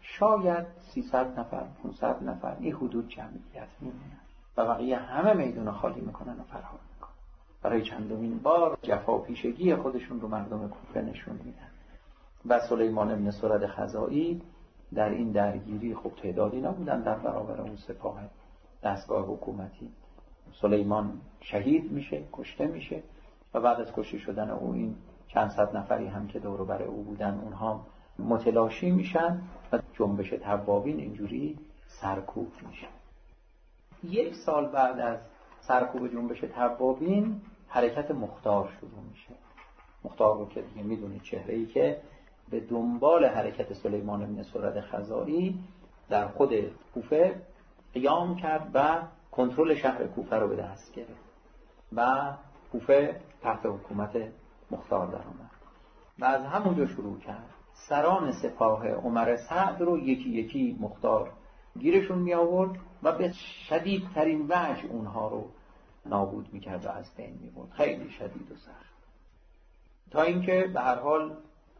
شاید سیصد نفر پانصد نفر این حدود جمعیت میمونن و بقیه همه میدون خالی میکنن و فرار میکنن. برای چندمین بار جفاپیشگی خودشون رو مردم کوفه نشون میدن. و سلیمان بن سرد خزاعی در این درگیری خب تعدادی نبودن در برابر اون سپاه دستگاه حکومتی. سلیمان شهید میشه، کشته میشه و بعد از کشته شدن او این چند صد نفری هم که دور و بر او بودن اونها متلاشی میشن و جنبش توابین اینجوری سرکوب میشه. یک سال بعد از سرکوب جنبش توابین حرکت مختار شروع میشه. مختار رو که دیگه میدونید چهره‌ای که به دنبال حرکت سلیمان بن سرد خزاعی در خود کوفه قیام کرد و کنترل شهر کوفه رو به دست گرفت و کوفه تحت حکومت مختار در آمد و از همونجا شروع کرد. سران سپاه عمر سعد رو یکی یکی مختار گیرشون می آورد و به شدیدترین وجه اونها رو نابود می کرد و از بین می برد. خیلی شدید و سخت، تا اینکه به هر حال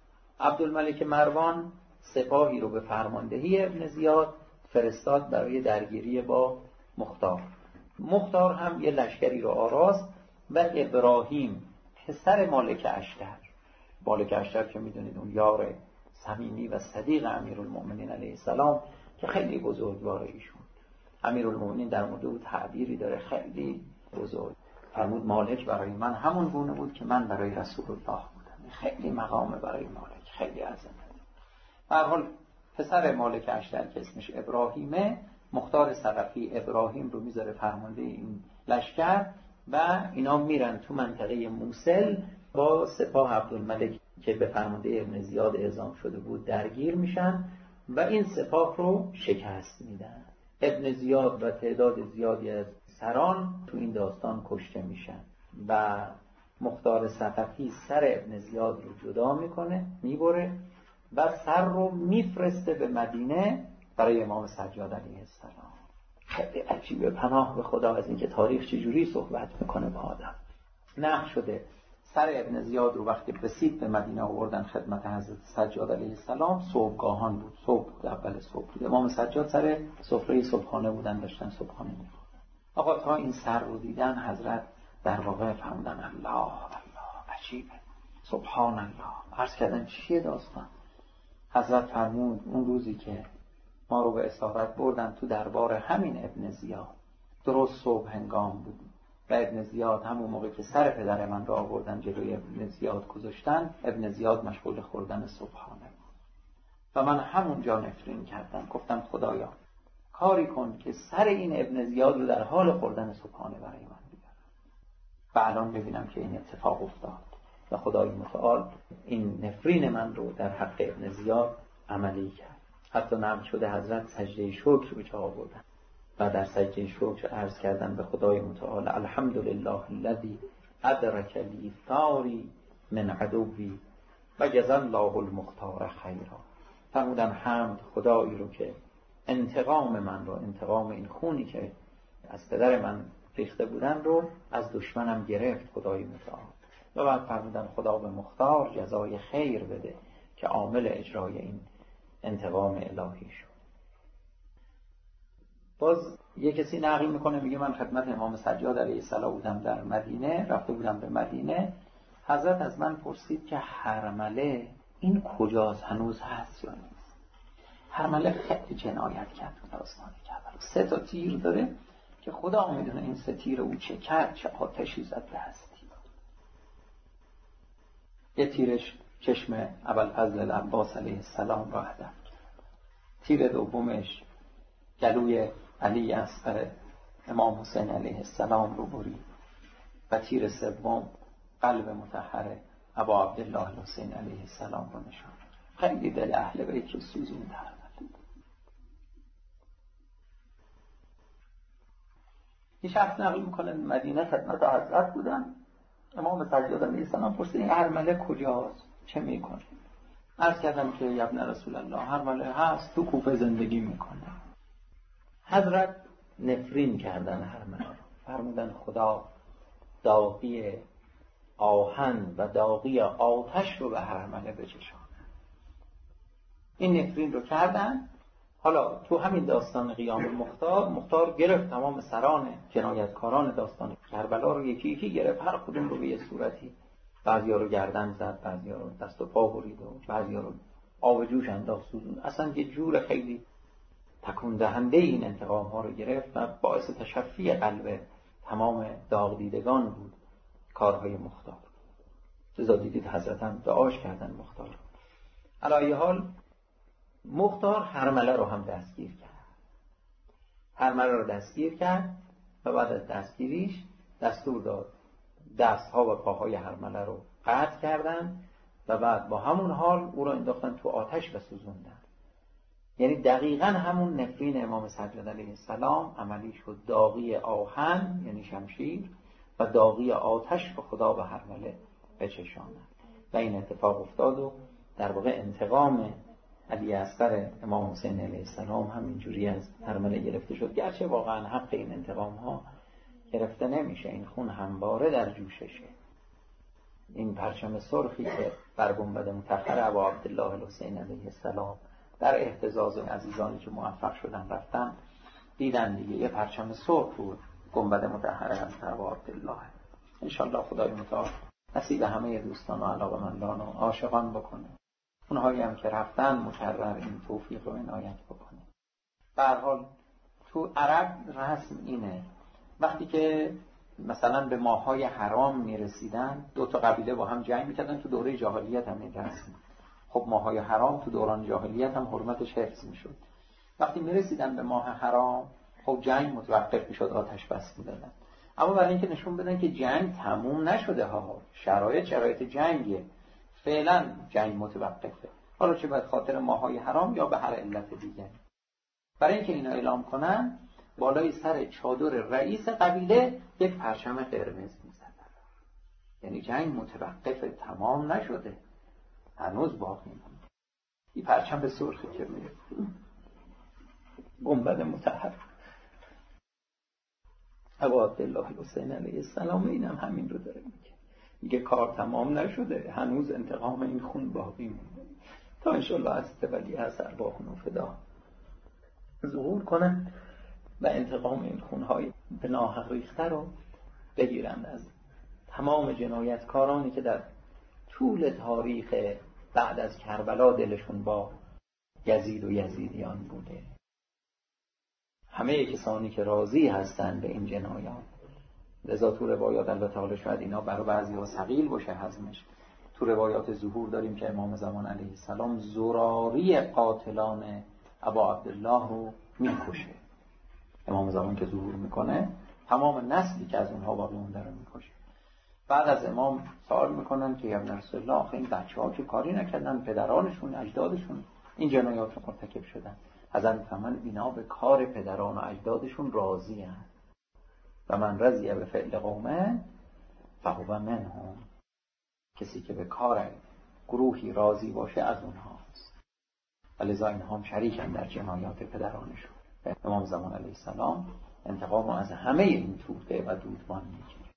عبدالملک مروان سپاهی رو به فرماندهی ابن زیاد فرستاد برای درگیری با مختار. مختار هم یه لشکری رو آراست و ابراهیم پسر مالک اشتر، مالک اشتر که میدونید اون یار صمیمی و صدیق امیرالمؤمنین علیه السلام که خیلی بزرگوار ایشون. امیرالمؤمنین در مورد او تعبیری داره خیلی بزرگ، فرمود مالک برای من همون گونه بود که من برای رسول الله بودم. خیلی مقامه برای مالک، خیلی عظمت. به هر حال پسر مالک اشتر که اسمش ابراهیمه، مختار ثقفی ابراهیم رو میذاره فرمانده این لشکر و اینا میرن تو منطقه موصل با سپاه عبدالملک که به فرمانده ابن زیاد اعزام شده بود درگیر میشن و این سپاه رو شکست میدن. ابن زیاد و تعداد زیادی از سران تو این داستان کشته میشن و مختار ثقفی سر ابن زیاد رو جدا میکنه، میبره و سر رو میفرسته به مدینه برای امام سجاد علیه السلام. خیلی عجیبه، پناه به خدا از اینکه تاریخ چجوری صحبت میکنه با آدم. نقل شده سر ابن زیاد رو وقتی رسید به مدینه آوردن خدمت حضرت سجاد علیه السلام، صبحگاهان بود، صبح بود، اول صبح بود. امام سجاد سر سفره صبحانه بودن، داشتن صبحانه میخوردن. آقا تا این سر رو دیدن حضرت در واقع فرمودن الله الله، عجیبه، سبحان الله. عرض کردن چیه داستان؟ حضرت فرمود اون روزی که ما رو به اسارت بردن تو دربار همین ابن زیاد، درست صبح هنگام بود و ابن زیاد همون موقع که سر پدر من رو آوردن جلوی ابن زیاد گذاشتن، ابن زیاد مشغول خوردن صبحانه بود و من همونجا نفرین کردم. گفتم خدایا کاری کن که سر این ابن زیاد رو در حال خوردن صبحانه برای من بیارم. و الان ببینم که این اتفاق افتاد و خدای متعال این نفرین من رو در حق ابن زیاد عملی کرد. حتی نقل شده حضرت سجده شکر به جا آوردن و در سجده شکر عرض کردن به خدای متعال الحمدلله الذی ادرک لی ثاری من عدوی و جزا الله المختار خیرا. فرمودن حمد خدایی رو که انتقام من رو، انتقام این خونی که از پدر من ریخته بودن رو از دشمنم گرفت خدای متعال. و بعد فرمودن خدا به مختار جزای خیر بده که عامل اجرای این انتقام الهی شد. باز یه کسی نقل میکنه میگه من خدمت امام سجاد علیه السلام بودم در مدینه، رفته بودم به مدینه، حضرت از من پرسید که هرمله این کجاست، هنوز هست یا نیست؟ هرمله خیلی جنایت کرد تو داستان کربلا، سه تا تیر داره که خدا میدونه این سه تیر او چه کرد، چه آتشی زد به هستی. یه تیرش چشم ابوالفضل العباس علیه السلام را هدف کرد، تیر دومش گلوی علی اصغر امام حسین علیه السلام رو برید و تیر سوم قلب مطهر ابا عبدالله حسین علیه السلام رو نشان. خیلی دل اهل بیت رو سوزوند. یه شخص نقل میکنه مدینه خدمت حضرت بودن، امام سجاد علیه السلام پرسید این هرمله کجاست، چه میکنه؟ عرض کردم که یا ابن رسول الله هرمله هست تو کوفه زندگی میکنه. حضرت نفرین کردن هرمله، فرمودن خدا داغی آهن و داغی آتش رو به هرمله بچشانه. این نفرین رو کردن حالا تو همین داستان قیام مختار، مختار گرفت تمام سران جنایتکاران داستان کربلا رو یکی یکی گرفت، هر کدوم رو به یه صورتی، بعضیا رو گردن زد، بعضیا رو دست و پا برید و بعضیا رو آب جوش انداخت سوزون. اصلا یه جور خیلی تکون دهنده این انتقام ها رو گرفت و باعث تشفی قلب تمام داغ دیدگان بود کارهای مختار. لذا دیدید حضرت هم دعاش کردن مختار. علی حال مختار هرمله رو هم دستگیر کرد. هرمله رو دستگیر کرد و بعد از دستگیریش دستور داد دستها و پاهای هرمله رو قطع کردن و بعد با همون حال او رو انداختن تو آتش و سوزوندن. یعنی دقیقاً همون نفرین امام سجاد علیه السلام عملی شد. داغی آهن یعنی شمشیر و داغی آتش به خدا و هرمله بچشاند و این اتفاق افتاد و در واقع انتقام علی اصغر امام حسین علیه السلام همینجوری از هرمله گرفته شد. گرچه واقعا حق این انتقام ها گرفته نمیشه، این خون همواره در جوششه. این پرچم سرخی که بر گنبد مطهر ابا عبدالله الحسین علیه السلام در احتزاز عزیزانی که موفق شدن رفتن دیدن دیگه، یه پرچم سرخ بود گنبد مطهر از ابا عبدالله. انشالله خدای متعال نصیب همه دوستان و علاقه‌مندان و عاشقان بکنه، اونهایی هم که رفتن مکرر این توفیق رو عنایت بکنه. به هر حال تو عرب رسم اینه وقتی که مثلا به ماه‌های حرام میرسیدن دو تا قبیله با هم جنگ میکردن. تو دوره جاهلیت هم این رسم. خب ماه‌های حرام تو دوران جاهلیت هم حرمتش حفظ میشد. وقتی میرسیدن به ماه حرام خب جنگ متوقف میشد، آتش بس می‌دادن. اما برای اینکه نشون بدن که جنگ تموم نشده ها، شرایط شرایط جنگیه، فعلا جنگ متوقفه، حالا چه به خاطر ماه‌های حرام یا به هر علت دیگه، برای اینکه اینا اعلام کنن بالای سر چادر رئیس قبیله یک پرچم قرمز می‌زدن. یعنی جنگ متوقفه، تمام نشده، هنوز باقی مونده. این پرچم سرخی که میره گنبد مطهر ابا عبدالله حسین علیه السلام اینم هم همین رو داره میگه. میگه کار تمام نشده، هنوز انتقام این خون باقی مونده تا انشالله از ولی اثر با خون و فدا ظهور کنن و انتقام این خونهای به ناحق ریخته رو بگیرند از تمام جنایتکارانی که در طول تاریخ بعد از کربلا دلشون با یزید و یزیدیان بوده. همه کسانی که راضی هستند به این جنایات. لذا تو روایات البته حالا شاید اینا برای بعضی‌ها ثقیل باشه هضمش. تو روایات ظهور داریم که امام زمان علیه السلام زراری قاتلان ابا عبدالله رو میکشه. امام زمان که ظهور میکنه تمام نسلی که از اونها باقی مونده رو میکشه. بعد از امام سوال میکنن که یا ابن رسول الله آخه این بچه‌ها که کاری نکردن، پدرانشون اجدادشون این جنایات رو مرتکب شدن. حضرت میفهمن اینا به کار پدران و اجدادشون راضی هستند و من رضی به فعل قومه فهو منهم. کسی که به کار گروهی راضی باشه از اونهاست. ولذا اینها هم شریکن در جنایات پدرانشون. امام زمان علیه السلام انتقام رو از همه این توده و دودمان میگیره.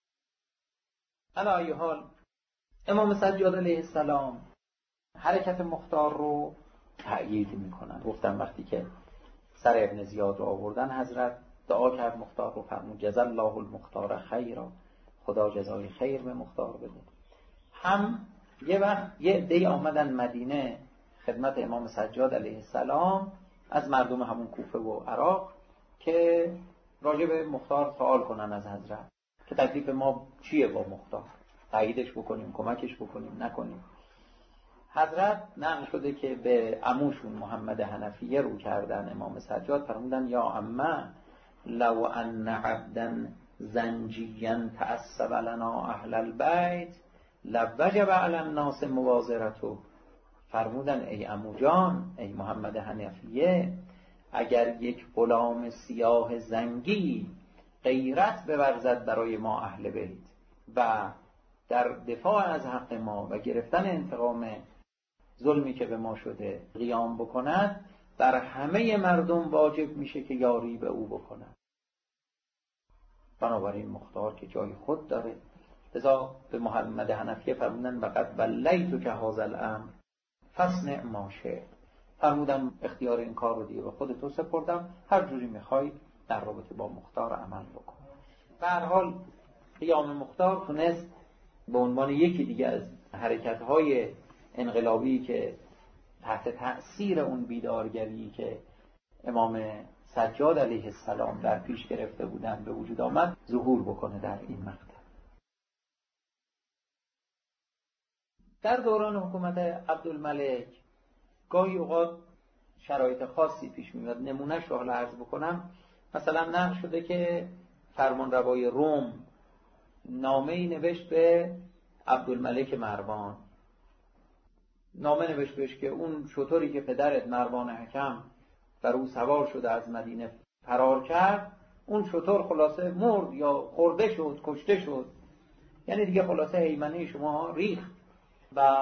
علی حال امام سجاد علیه السلام حرکت مختار رو تأیید میکنن. گفتم وقتی که سر ابن زیاد رو آوردن حضرت دعا کرد مختار رو، فرمود جزا الله المختار خیرا، خدا جزای خیر به مختار بده. هم یه وقت یه عده‌ای آمدن مدینه خدمت امام سجاد علیه السلام از مردم همون کوفه و عراق که راجع به مختار سوال کنن از حضرت که تکلیف ما چیه با مختار، تاییدش بکنیم، کمکش بکنیم، نکنیم. حضرت نقل شده که به عموشون محمد حنفیه رو کردن امام سجاد، فرمودن یا عمه لو ان عبدا زنجیا تعصب لنا اهل البیت لوجب علی الناس موازرته. فرمودن ای عمو جان، ای محمد حنفیه، اگر یک غلام سیاه زنگی غیرت بورزد برای ما اهل بیت و در دفاع از حق ما و گرفتن انتقام ظلمی که به ما شده قیام بکند، بر همه مردم واجب میشه که یاری به او بکنند. بنابراین مختار که جای خود داره، لذا به محمد حنفیه فرمودن وقد ولیتک هذا الامر فاصنع ما شئت. فرمودم اختیار این کار رو دیگه به خود تو سپردم، هر جوری میخوای در رابطه با مختار عمل بکن. به هر حال قیام مختار تونست به عنوان یکی دیگه از حرکت‌های انقلابی که تحت تأثیر اون بیدارگری که امام سجاد علیه السلام در پیش گرفته بودن به وجود آمد ظهور بکنه در این مقطع. در دوران حکومت عبدالملک گاهی اوقات شرایط خاصی پیش میاد. نمونهش رو حالا عرض بکنم. مثلا نقل شده که فرمانروای روم نامه‌ای نوشت به عبدالملک مروان. نامه نوشت بهش که اون شطوری که پدرت مروان حکم بر او سوار شده از مدینه فرار کرد، اون شطور خلاصه مرد یا خورده شد، کشته شد، یعنی دیگه خلاصه هیمنه شما ریخت و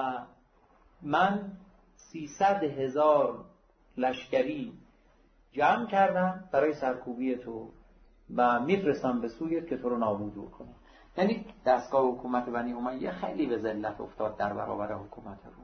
من سیصد هزار لشکری جمع کردم برای سرکوبی تو و میفرستم به سویت که تو رو نابود کنه. یعنی دستگاه حکومت بنی امیه خیلی به ذلت افتاد در برابر حکومت روم.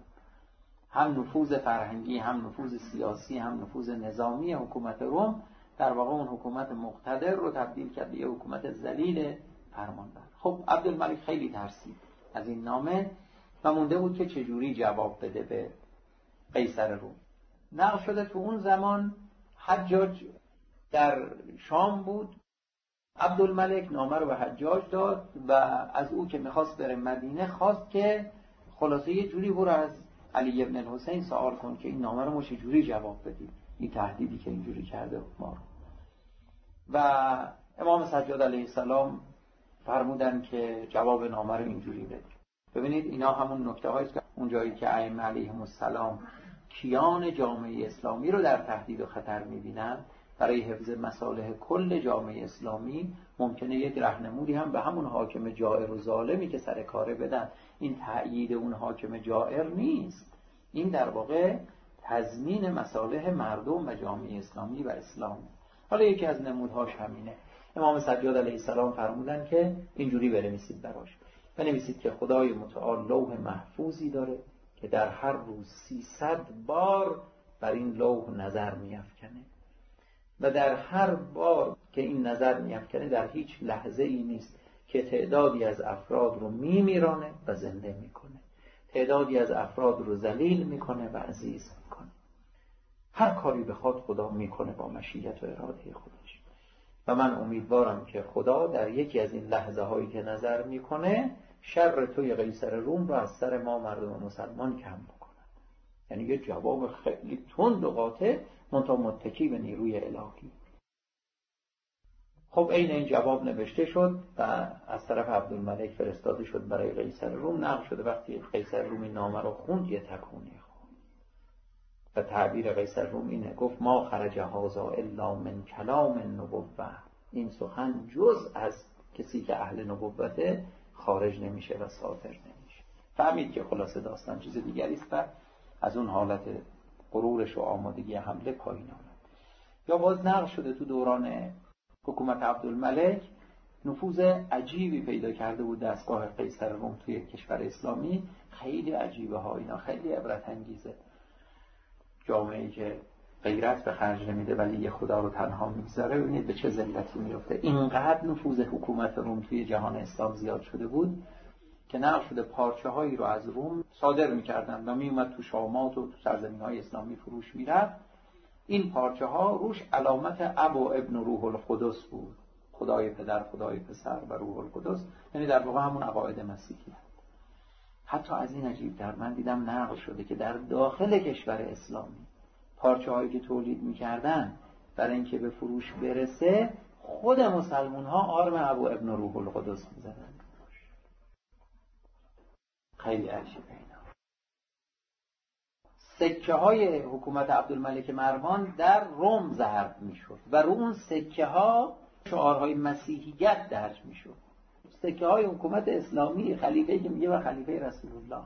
هم نفوذ فرهنگی، هم نفوذ سیاسی، هم نفوذ نظامی حکومت روم در واقع اون حکومت مقتدر رو تبدیل کرد به یه حکومت ذلیل فرمانبر. خب عبدالملک خیلی ترسید از این نامه و مونده بود که چجوری جواب بده به قیصر روم. نقل شده تو اون زمان حجاج در شام بود، عبدالملک نامه رو به حجاج داد و از او که میخواست بره مدینه خواست که خلاصه یه جوری برو از علی ابن الحسین سوال کن که این نامه رو ما چجوری جواب بدیم، این تهدیدی که اینجوری کرده ما رو. و امام سجاد علیه السلام فرمودن که جواب نامه رو اینجوری بده. ببینید اینا همون نکته هاییست که اون جایی که ائمه علیهم السلام کیان جامعه اسلامی رو در تهدید و خطر می‌بینن، برای حفظ مصالح کل جامعه اسلامی ممکنه یک راهنمودی هم به همون حاکم جائر و ظالمی که سر کاره بدن. این تأیید اون حاکم جائر نیست، این در واقع تضمین مصالح مردم و جامعه اسلامی و اسلام. حالا یکی از نمودهاش همینه. امام سجاد علیه السلام فرمودن که اینجوری بنویسید براش، بنویسید که خدای متعال لوح محفوظی داره که در هر روز سیصد بار بر این لوح نظر می‌افکنه و در هر بار که این نظر می‌افکنه در هیچ لحظه ای نیست که تعدادی از افراد رو میمیرانه و زنده میکنه، تعدادی از افراد رو ذلیل میکنه و عزیز میکنه. هر کاری بخواد خدا میکنه با مشیت و اراده خودش و من امیدوارم که خدا در یکی از این لحظه هایی که نظر میکنه شر توی قیصر روم رو از سر ما مردم مسلمان کم بکنه. یعنی یه جواب خیلی تند و قاطع منتها متکی به نیروی الهی. خب این این جواب نوشته شد و از طرف عبدالملک فرستاده شد برای قیصر روم. نقل شده وقتی قیصر روم این نامه رو خوند یه تکونی خوند و تعبیر قیصر روم اینه، گفت ما خرج هذا الا من کلام النبوة، این سخن جز از کسی که اهل نبوته خارج نمیشه و صادر نمیشه. فهمید که خلاصه داستان چیز دیگری است و از اون حالت غرورش و آمادگی حمله پایین آمد. یا باز نقل شده تو دوران حکومت عبدالملک نفوذ عجیبی پیدا کرده بود دستگاه قیصر روم توی کشور اسلامی. خیلی عجیبه ها اینا، خیلی عبرت انگیزه. جامعه‌ای که غیرت به خرج نمیده ولی یه خدا رو تنها میگذاره، ببینید به چه ذلتی میفته. اینقدر نفوذ حکومت روم توی جهان اسلام زیاد شده بود که نقل شده پارچه هایی رو از روم صادر میکردن و میومد تو شامات و تو سرزمین های اسلامی فروش میرفت. این پارچه ها روش علامت اب و ابن روح القدس بود، خدای پدر، خدای پسر و روح القدس، یعنی در واقع همون عقاید مسیحی هست. حتی از این عجیب‌تر من دیدم نقل شده که در داخل کشور اسلامی پارچه هایی که تولید میکردن برای اینکه به فروش برسه خود مسلمان ها آرم اب و ابن روح القدس میزدن. خیلی عجیبه اینا. سکه های حکومت عبدالملک مروان در روم ضرب میشد و رو اون سکه ها شعارهای مسیحیت درج میشد. سکه های حکومت اسلامی، خلیفه که میگه و خلیفه رسول الله.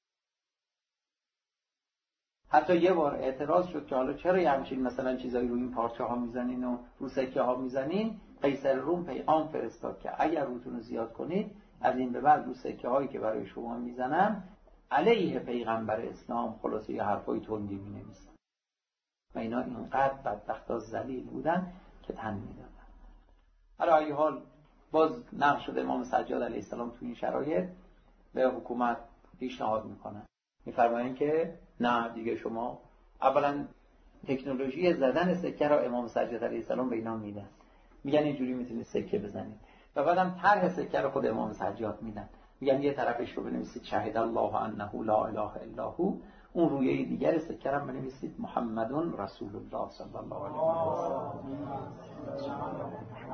حتی یه بار اعتراض شد که حالا چرا یه همچین مثلا چیزایی روی این پارچه ها میزنین و رو سکه ها میزنین. قیصر روم پیغام فرستاد که اگر روتون رو زیاد کنید از این به بعد رو سکه هایی که برای شما میزنن علیه پیغمبر اسلام خلاصه یه حرفای تندی می نویسن. و اینا اینقدر بدبختا ذلیل بودن که تن میدادن. حالا ای حال باز نقل شده امام سجاد علیه السلام تو این شرایط به حکومت پیشنهاد میکنن، میفرمایند که نه دیگه شما اولا تکنولوژی زدن سکه را امام سجاد علیه السلام به اینا میدن، میگن اینجوری میتونید سکه بزنید و بعدم طرح سکه رو خود امام سجاد میدن، میگن یه طرفش رو بنویسید شهد الله انه لا اله الا هو، اون رویه دیگر سکه رو بنویسید محمدون رسول الله صلی الله علیه و سلم.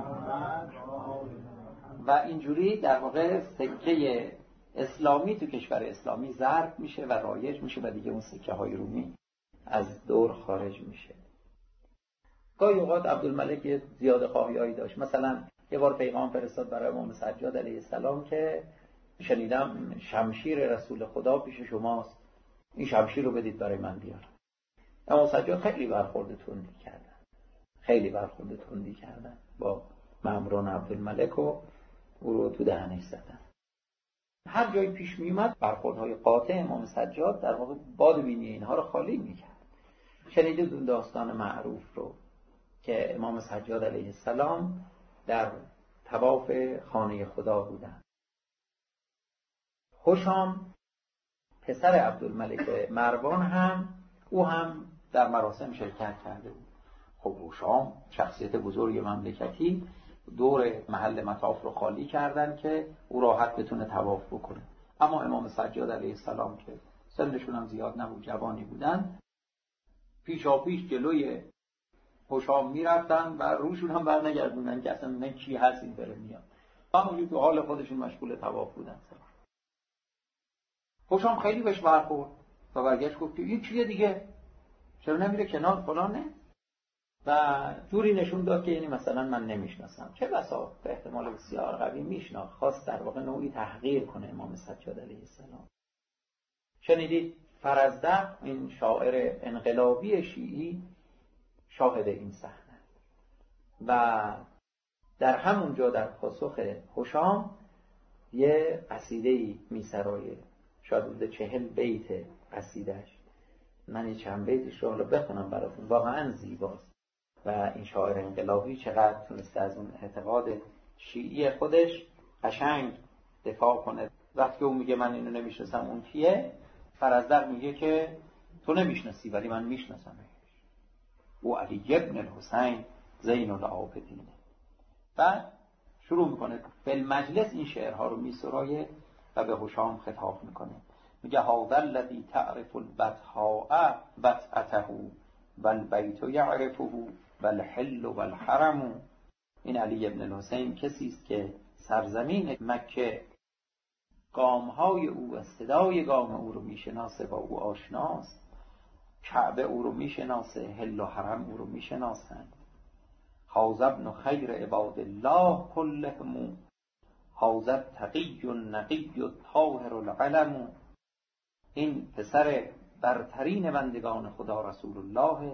و اینجوری در واقع سکه اسلامی تو کشور اسلامی ضرب میشه و رایج میشه و دیگه اون سکه های رومی از دور خارج میشه. گاهی اوقات عبدالملک زیاده خواهیایی داشت، مثلا یه بار پیغام فرستاد برای امام سجاد علیه السلام که شنیدم شمشیر رسول خدا پیش شماست، این شمشیر رو بدید برای من بیارم. امام سجاد خیلی برخورد تندی کردن، خیلی برخورد تندی کردن با ماموران عبدالملک و او رو تو دهنش زدن. هر جایی پیش میومد برخوردهای قاطع امام سجاد در واقع باد بینی اینها رو خالی میکرد. شنیدید اون داستان معروف رو که امام سجاد علیه السلام در طواف خانه خدا بودن. هشام پسر عبدالملک مروان هم او هم در مراسم شرکت کرده بود. خب هشام شخصیت بزرگ مملکتی دور محل مطاف رو خالی کردن که او راحت بتونه طواف بکنه، اما امام سجاد علیه السلام که سنشون هم زیاد نبود، جوانی بودن، پیشا پیش جلوی هشام میرفتن و روشون هم برنگردوندن که اصلا من کی هست این بره میاد، همونجور تو حال خودشون مشغول طواف بودن. هشام خیلی بهش برخورد و برگشت گفت که این چیه دیگه، چرا نمیره کنار فلانه، و جوری نشون داد که یعنی مثلا من نمیشناسم. چه بسا به احتمال بسیار قوی میشناخت، خواست در واقع نوعی تحقیر کنه امام سجاد علیه السلام. شنیدید فرزدق این شاعر انقلابی شیعی شاهد این صحنه و در همون جا در پاسخ هشام یه قصیده‌ای میسرایه، شاید بوده چهل بیت قصیدهش، من یه چند بیتش رو حالا بخونم براتون، واقعا زیباست و این شاعر انقلابی چقدر تونسته از اون اعتقاد شیعی خودش قشنگ دفاع کنه. وقتی اون میگه من اینو نمیشناسم اون کیه، فرزدق میگه که تو نمیشناسی ولی من میشناسم، او علی ابن الحسین زین العابدین. بعد شروع میکنه فی المجلس این شعرها رو میسرایه و به هشام خطاب میکنه، میگه هذا الذی تعرف البطحاء بطعته والبیت یعرفه والحل والحرم. این علی ابن الحسین کسی است که سرزمین مکه گامهای او و صدای گام او رو میشناسه، با او آشناست، کعبه او رو میشناسه، حل و حرم او رو میشناسند. هذا ابن خیر عباد الله كلهم، هذا التقی النقی الطاهر العلم. این پسر برترین بندگان خدا رسول الله،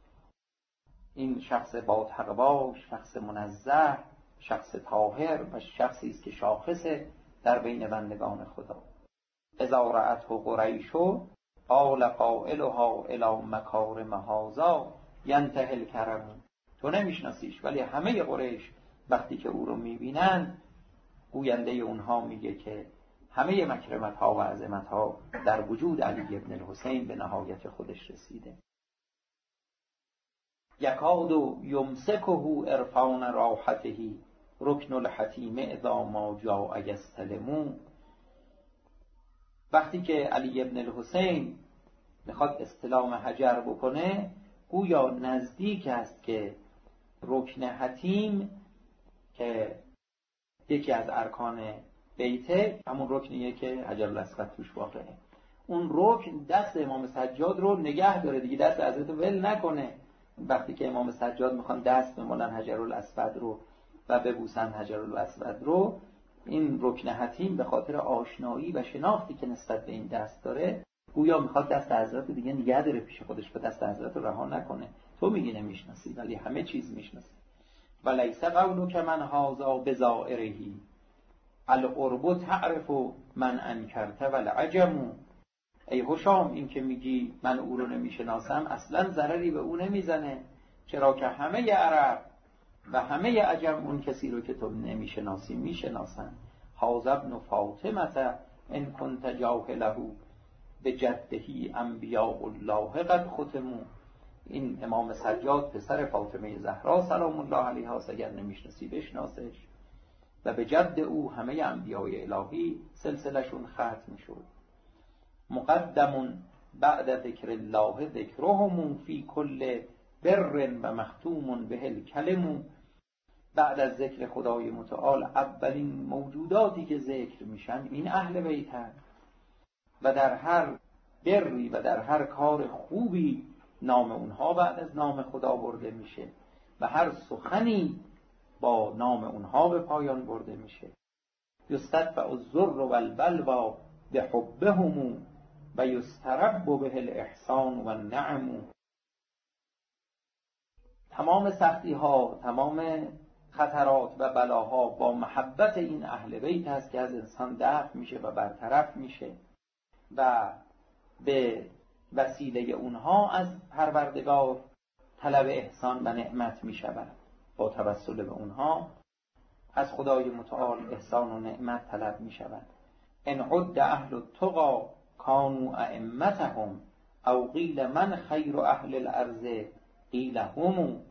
این شخص با تقوا، شخص منزه، شخص طاهر و شخصی است که شاخصه در بین بندگان خدا. اذا رأته قریش قال قائلها الی مکارم هذا ینتهی الکرم. تو نمیشناسیش ولی همه قریش وقتی که او رو میبینن، گوینده اونها میگه که همه مکرمت ها و عظمت ها در وجود علی ابن الحسین به نهایت خودش رسیده. یکاد یمسکه عرفان راحته رکن الحتیم اذا ما جاء یستلمو. وقتی که علی ابن الحسین میخواد استلام حجر بکنه، گویا نزدیک است که رکن حتیم که یکی از ارکان بیته، همون رکنیه که حجر الاسود توش واقعه، اون رکن دست امام سجاد رو نگه داره دیگه، دست حضرت ول نکنه. وقتی که امام سجاد میخوان دست بمالن حجر الاسود رو و ببوسن حجر الاسود رو، این رکن حتیم به خاطر آشنایی و شناختی که نسبت به این دست داره، گویا میخواد دست حضرت دیگه نگه داره پیش خودش و دست حضرت رو رها نکنه. تو میگی نمیشناسی ولی همه چیز میشناسی. ولیس قولک من هذا بزائرهی القرب تعرف من انکرت والعجم. ای هشام این که میگی من او رو نمیشناسم اصلا ضرری به او نمیزنه، چرا که همه عرب و همه عجم اون کسی رو که تو نمیشناسی میشناسن. هذا ابن فاطمه ان کنت جاهله به جدهی انبیاء الله قد ختموا. این امام سجاد پسر فاطمه زهرا سلام الله علیها است، اگر نمیشناسی بشناسش. و به جد او همه انبیاء الهی سلسلشون ختم شد. مقدم بعد ذکر الله ذکرهم فی کل بر و مختوم به الکلم. بعد از ذکر خدای متعال اولین موجوداتی که ذکر میشن این اهل بیت هست و در هر بری و در هر کار خوبی نام اونها بعد از نام خدا برده میشه و هر سخنی با نام اونها به پایان برده میشه. یستدفع الضر و البلوا به حبهم و یسترب به الاحسان و النعم. تمام سختی ها، تمام خطرات و بلاها با محبت این اهل بیت هست که از انسان دفع میشه و برطرف میشه و به وسیله اونها از پروردگار طلب احسان و نعمت میشود. با توسل به اونها از خدای متعال احسان و نعمت طلب میشود. ان عد اهل التقى کانوا ائمتهم او قیل من خیر اهل الارض قیل هم.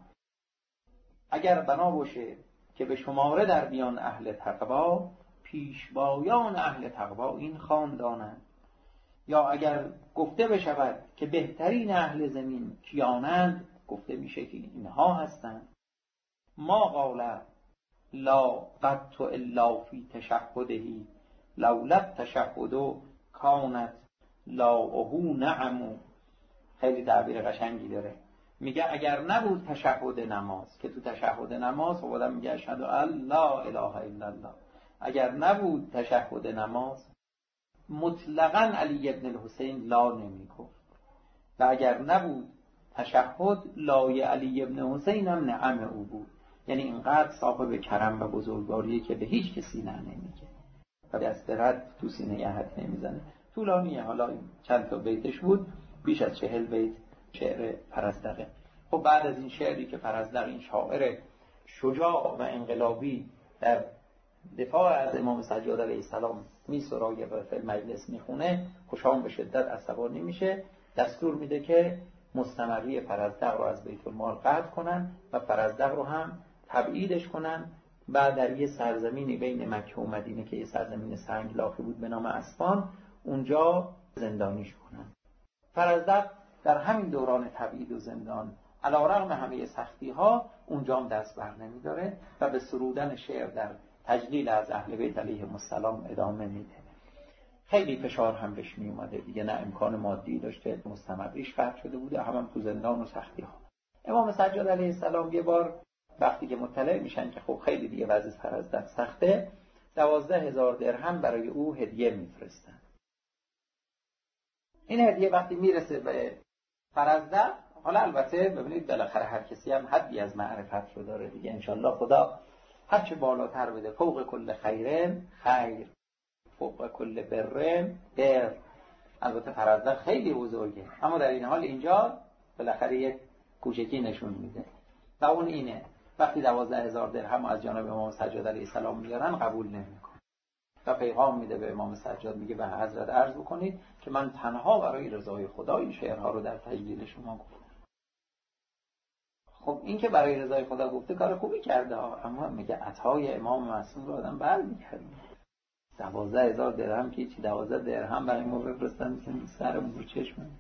اگر بنا باشه که به شماره در بیان اهل تقوا، پیشوایان اهل تقوا این خاندانند. یا اگر گفته بشود که بهترین اهل زمین کیانند، گفته میشه که اینها هستند. ما قال لا قط الا فی تشهدهی لولا تشهد کانت لا اهو نعم. خیلی تعبیر قشنگی داره. میگه اگر نبود تشهد نماز، که تو تشهد نماز خب آدم میگه اشهد ان لا اله الا الله، اگر نبود تشهد نماز مطلقاً علی ابن الحسین لا نمیگفت و اگر نبود تشهد لای علی ابن حسین هم نعم او بود. یعنی اینقدر صاحب کرم و بزرگواریه که به هیچ کسی نه نمیگه و دست رد تو سینه احد نمیزنه. طولانیه، حالا چند تا بیتش بود، بیش از چهل بیت شعر پرزدقه. خب بعد از این شعری که پرزدق این شاعر شجاع و انقلابی در دفاع از امام سجاد علیه السلام می سرایه و فی مجلس میخونه، هشام به شدت عصبانی میشه، دستور میده که مستمری پرزدق رو از بیت المال قطع کنن و پرزدق رو هم تبعیدش کنن. بعد در یه سرزمینی بین مکه و مدینه که یه سرزمین سنگلاخی بود به نام اسفان، اونجا زندانیش کنن. پرزدق در همین دوران تبعید و زندان علیرغم همه سختی ها اونجا هم دست بر نمیداره و به سرودن شعر در تجلیل از اهل بیت علیهم السلام ادامه میده. خیلی فشار هم بهش می اومده دیگه، نه امکان مادی داشته، مستمریش قطع شده بوده، هم, هم تو زندان و سختی ها. امام سجاد علیه السلام یه بار وقتی که مطلع میشن که خب خیلی دیگه وضع پرزدق سخته، دوازده هزار درهم برای او هدیه میفرستن. این هدیه وقتی میرسه به پرزدق، حالا البته ببینید بالاخره هر کسی هم حدی از معرفت رو داره دیگه، انشالله خدا هرچه بالاتر بده، فوق کل خیرن خیر، فوق کل برن بر. البته پرزدق خیلی بزرگه، اما در این حال اینجا بالاخره یک کوچکی نشون میده و اون اینه وقتی دوازده هزار درهم از جانب امام سجاد علیه السلام میارن قبول نمیکنه و پیغام میده به امام سجاد، میگه به حضرت عرض بکنید که من تنها برای رضای خدا این شعرها رو در تجلیل شما گفتم. خب این که برای رضای خدا گفته کار خوبی کرده ها، اما میگه عطای امام معصوم رو آدم برمیگرده. دوازده هزار درهم که چی، دوازده درهم برای ما بفرستن سرمون رو چشمون.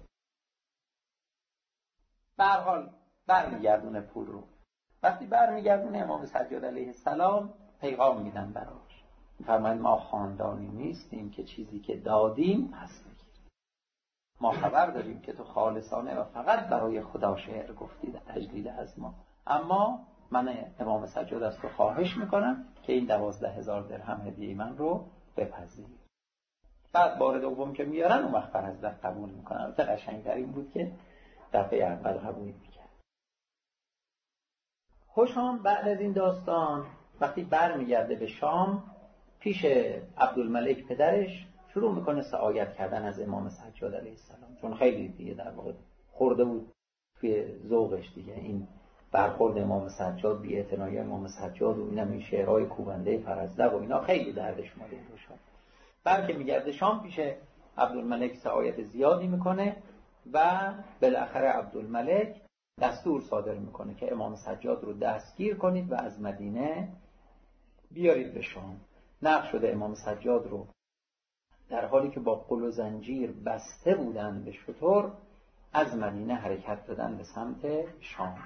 به هر حال برمیگردونه پول رو. وقتی برمیگردونه امام سجاد علیه السلام پیغام میدن براش، میفرمایند ما خاندانی نیستیم که چیزی که دادیم پس بگیریم. ما خبر داریم که تو خالصانه و فقط برای خدا شعر گفتی در تجلیل از ما، اما من امام سجاد از تو خواهش میکنم که این دوازده هزار درهم هدیه من رو بپذیر. بعد بار دوم که میارن اون وقت پرزدق قبول میکنن. البته قشنگ‌تر این بود که دفعه اول قبول میکرد. هشام بعد از این داستان وقتی بر میگرده به شام، پیش عبدالملک پدرش شروع میکنه سعایت کردن از امام سجاد علیه السلام، چون خیلی دیگه در واقع خورده بود توی ذوقش دیگه این برخورد امام سجاد، بی‌اعتنایی امام سجاد و اینم این شعرهای کوبنده فرزدق و اینا خیلی دردش اومده این روشا. بعد که میگرده شام پیش عبدالملک سعایت زیادی میکنه و بالاخره عبدالملک دستور صادر میکنه که امام سجاد رو دستگیر کنید و از مدینه بیارید به شام. نقل شده امام سجاد رو در حالی که با قل و زنجیر بسته بودن به شتر از مدینه حرکت دادن به سمت شام.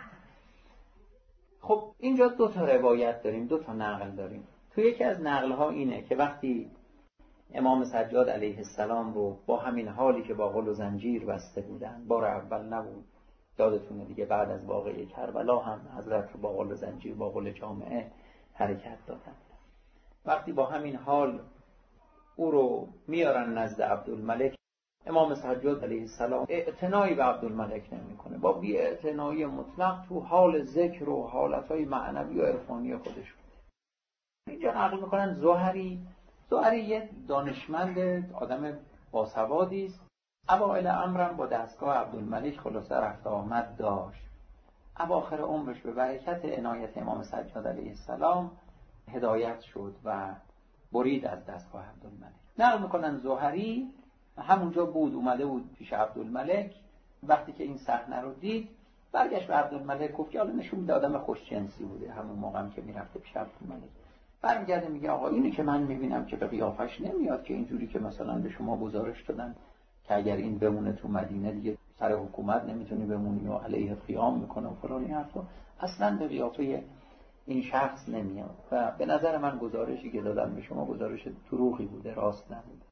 خب اینجا دو تا روایت داریم، دو تا نقل داریم. تو یکی از نقل‌ها اینه که وقتی امام سجاد علیه السلام رو با همین حالی که با قل و زنجیر بسته بودن، بار اول نبود، یادتونه دیگه، بعد از واقعه کربلا هم حضرت رو با قل و زنجیر با قل جامعه حرکت دادن. وقتی با همین حال او رو میارن نزد عبدالملک، امام سجاد علیه السلام اعتنایی به عبدالملک نمیکنه، با بی اعتنایی مطلق تو حال ذکر و حالتهای معنوی و عرفانی خودش بوده. اینجا نقل میکنن زهری زهری یه دانشمند آدم باسوادی است. اوائل امرم با دستگاه عبدالملک خلاصه رفت آمد داشت. اواخر عمرش به برکت عنایت امام سجاد علیه السلام هدایت شد و برید از دستگاه عبدالملک. نقل میکنن زهری همونجا بود، اومده بود پیش عبدالملک. وقتی که این صحنه رو دید برگشت به عبدالملک گفت که حالا نشون میده آدم خوشجنسی بوده همون موقعم که میرفته پیش عبدالملک. برمیگرده میگه آقا اینی که من میبینم که به قیافش نمیاد که اینجوری که مثلا به شما گزارش دادن که اگر این بمونه تو مدینه دیگه سر حکومت نمیتونی بمونی و علیه قیام میکنه و فلان این حرفا، اصلا به قیافه این شخص نمیاد و به نظر من گزارشی که دادن به شما گزارش دروغی بوده، راست نبوده.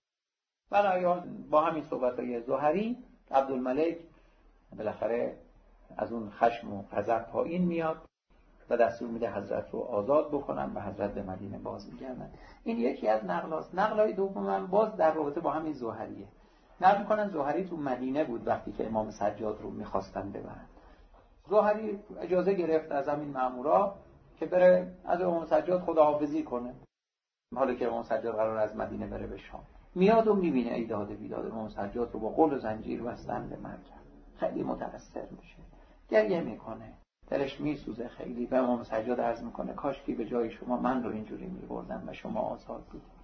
ولی با همین صحبت‌های زهری عبدالملک بالاخره از اون خشم و غضب پایین میاد و دستور میده حضرت رو آزاد بکنن و حضرت به مدینه باز میگردن. این یکی از نقلاست. نقلای دوم باز در رابطه با همین زهریه. نقل میکنن زهری تو مدینه بود وقتی که امام سجاد رو میخواستن ببرن. زهری اجازه گرفت از همین مامورا که بره از امام سجاد خداحافظی کنه، حالا که امام سجاد قرار از مدینه بره به شام. میاد و میبینه ایداد بیداد امام سجاد رو با قل و زنجیر بستن به مرکب. خیلی متأثر میشه، گریه میکنه، دلش میسوزه خیلی. به امام سجاد عرض میکنه کاش که به جای شما من رو اینجوری میبردم و شما آزاد بودید.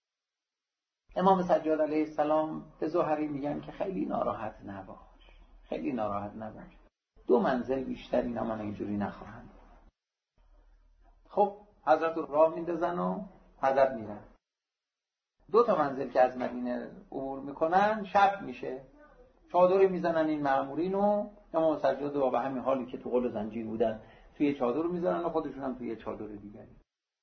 امام سجاد علیه السلام به زهری میگن که خیلی ناراحت نباش، خیلی ناراحت نباش، دو منزل بیشتر اینا من اینجوری نخواهم. خب حضرت رو راه میندازن و حضرت میرن. دو تا منزل که از مدینه عبور میکنن شب میشه، چادری میزنن این مأمورین و امام سجاد رو به همین حالی که تو قل و زنجیر بودن توی چادر میذارن و خودشون هم توی چادر دیگری.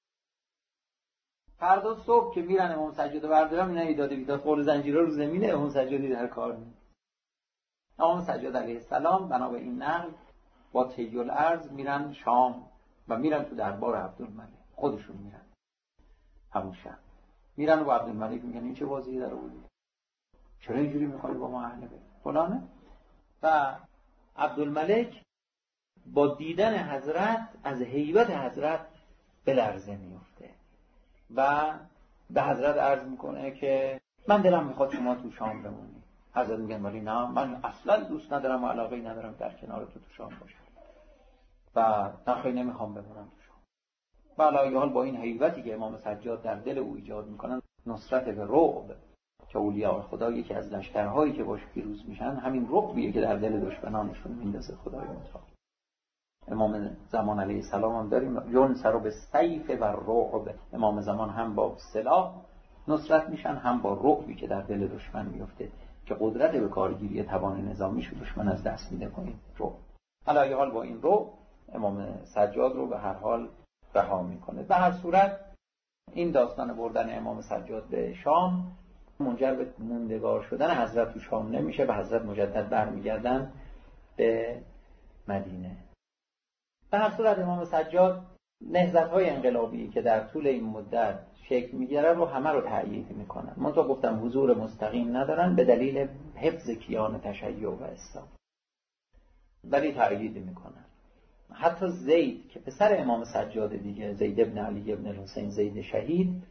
فردا صبح که میرن امام سجاد رو بردارن اینا ایداد بیداد قل و زنجیر رو زمینه امام سجادی در کار نیست. امام سجاد علیه السلام بنا به این نقل با طی الارض میرن شام و میرن تو دربار عبدالملک. خودشون میرن همون شب میرن و با عبدالملک میگن این چه بازی در آوردی؟ چرا اینجوری میخوای با ما اهل بیت فلانه؟ و عبدالملک با دیدن حضرت از هیبت حضرت به لرزه میفته و به حضرت عرض میکنه که من دلم میخواد شما تو شام بمونی. حضرت میگن ولی نه، من اصلا دوست ندارم و علاقه‌ای ندارم در کنار تو تو شام باشم و نخوای نمیخوام بمونم تو شام. و علی حال با این هیبتی که امام سجاد در دل او ایجاد میکنن، نصرت به رعب که اولیاء خدا یکی از لشکرهایی که باش پیروز میشن همین رعبیه که در دل دشمنانشون میندازه خدای متعال. امام زمان علیه السلام هم داریم جون سر به سیف و رعب، امام زمان هم با سلاح نصرت میشن هم با رعبی که در دل دشمن میفته که قدرت به کارگیری توان نظامیشو دشمن از دست میده کنیم رعب. علی حال با این رعب امام سجاد رو به هر حال رها میکنه. به هر صورت این داستان بردن امام سجاد به شام منجر به موندگار شدن حضرت تو شام نمیشه، به حضرت مجدد برمیگردن به مدینه. به هر صورت امام سجاد نهضت‌های انقلابی که در طول این مدت شکل میگیره رو همه رو تأیید میکنن. من تو گفتم حضور مستقیم ندارن به دلیل حفظ کیان تشیع و اسلام، ولی تأیید میکنن. حتی زید که پسر امام سجاد دیگه، زید ابن علی ابن الحسین، زید شهید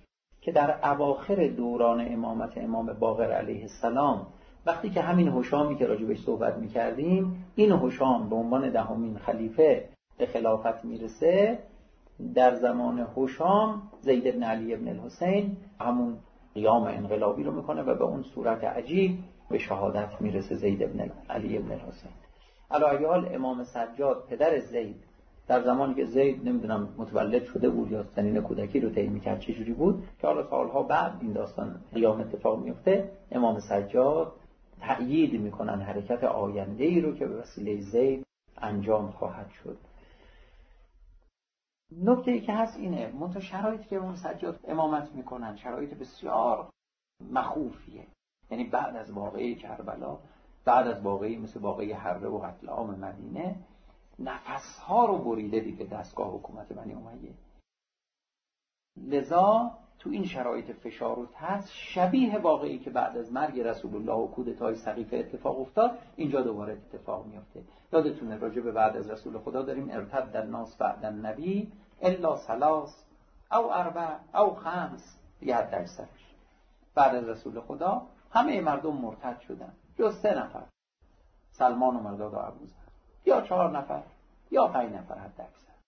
که در اواخر دوران امامت امام باقر علیه السلام، وقتی که همین هشامی که راجبش صحبت می‌کردیم، این هشام به عنوان دهمین خلیفه به خلافت میرسه، در زمان هشام زید بن علی بن الحسین همون قیام انقلابی رو میکنه و به اون صورت عجیب به شهادت میرسه زید بن علی بن الحسین. علی حال امام سجاد پدر زید در زمانی که زید نمیدونم متولد شده بود یا سنین کودکی رو طی میکرد چه جوری بود که حالا سالها بعد این داستان قیام اتفاق میفته، امام سجاد تأیید میکنن حرکت آینده‌ای رو که به وسیله زید انجام خواهد شد. نکته ای که هست اینه، منتها شرایطی که امام سجاد امامت میکنن شرایط بسیار مخوفیه. یعنی بعد از واقعه کربلا، بعد از واقعی مثل واقعه حره و قتل عام مدینه، نفسها رو بریده دیگه دستگاه حکومت بنی امیه. لذا تو این شرایط فشار و ترس شبیه واقعی که بعد از مرگ رسول الله و کودتای سقیفه اتفاق افتاد، اینجا دوباره اتفاق میفته. یادتونه راجع به بعد از رسول خدا داریم ارتد الناس بعد النبی الا ثلاث او اربع او خمس، دیگه حد درصدش بعد از رسول خدا همه مردم مرتد شدن جز سه نفر، سلمان و مرداد و ابوذر، یا چهار نفر یا پنج نفر حد درصد.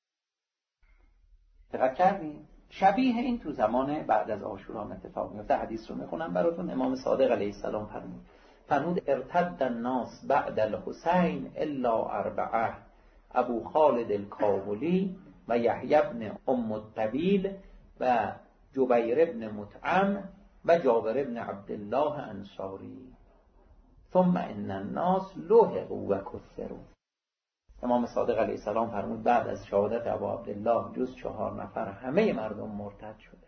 دقت کردین؟ شبیه این تو زمان بعد از عاشورا اتفاق میفته. حدیث رو میخونم براتون. امام صادق علیه السلام فرمود فرمود ارتد الناس بعد الحسین الا اربعه، ابو خالد الکابلی و یحیی بن ام الطویل و جبیر بن مطعم و جابر بن عبدالله انصاری، ثم ان الناس لحقوا و کثروا. امام صادق علیه السلام فرمود بعد از شهادت ابا عبدالله جز چهار نفر همه مردم مرتد شده.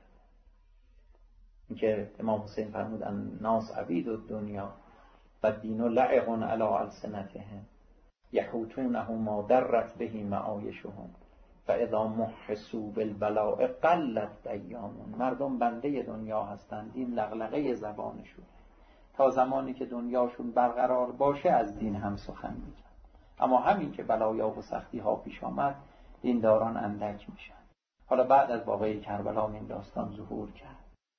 اینکه امام حسین فرمود الناس عبید الدنیا و دین لعق علی السنتهم یحوتونه ما درت به معایشهم فاذا محسوا بالبلاء قلت ایامون. مردم بنده دنیا هستند، دین لغلغه زبانشون، تا زمانی که دنیاشون برقرار باشه از دین هم سخن میگن، اما همین که بلایا و سختی ها پیش آمد دینداران اندک میشن. حالا بعد از واقعه کربلا این داستان ظهور کرد.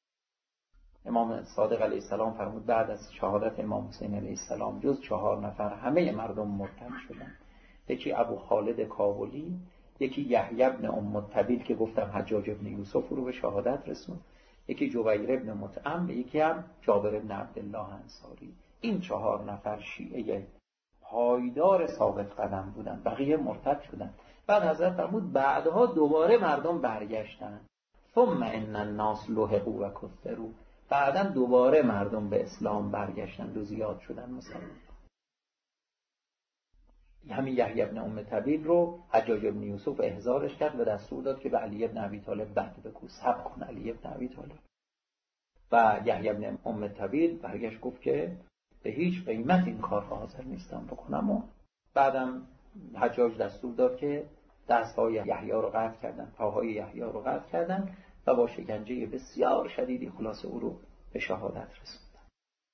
امام صادق علیه السلام فرمود بعد از شهادت امام حسین علیه السلام جز چهار نفر همه مردم مرتد شدند. یکی ابو خالد کابلی، یکی یحیی بن ام الطویل که گفتم حجاج بن یوسف رو به شهادت رسوند، یکی جبیر بن مطعم، یکی هم جابر بن عبدالله انصاری. این چهار نفر شیعه پایدار ثابت قدم بودن، بقیه مرتد شدن. بعد حضرت فرمود بعدها دوباره مردم برگشتن، ثم ان الناس لحقوا و کثروا، بعدا دوباره مردم به اسلام برگشتن و زیاد شدن مسلمان. همین یحیی بن ام طویل رو حجاج بن یوسف احضارش کرد و دستور داد که به علی بن ابی طالب بد بگو، صبر کن علی بن ابی طالب. و یحیی بن ام طویل برگشت گفت که به هیچ قیمت این کار را حاضر نیستم بکنم. و بعدم حجاج دستور داد که دستهای یحیی رو قطع کردن، پاهای یحیی رو قطع کردن و با شکنجه بسیار شدیدی خلاص او رو به شهادت رسوندن.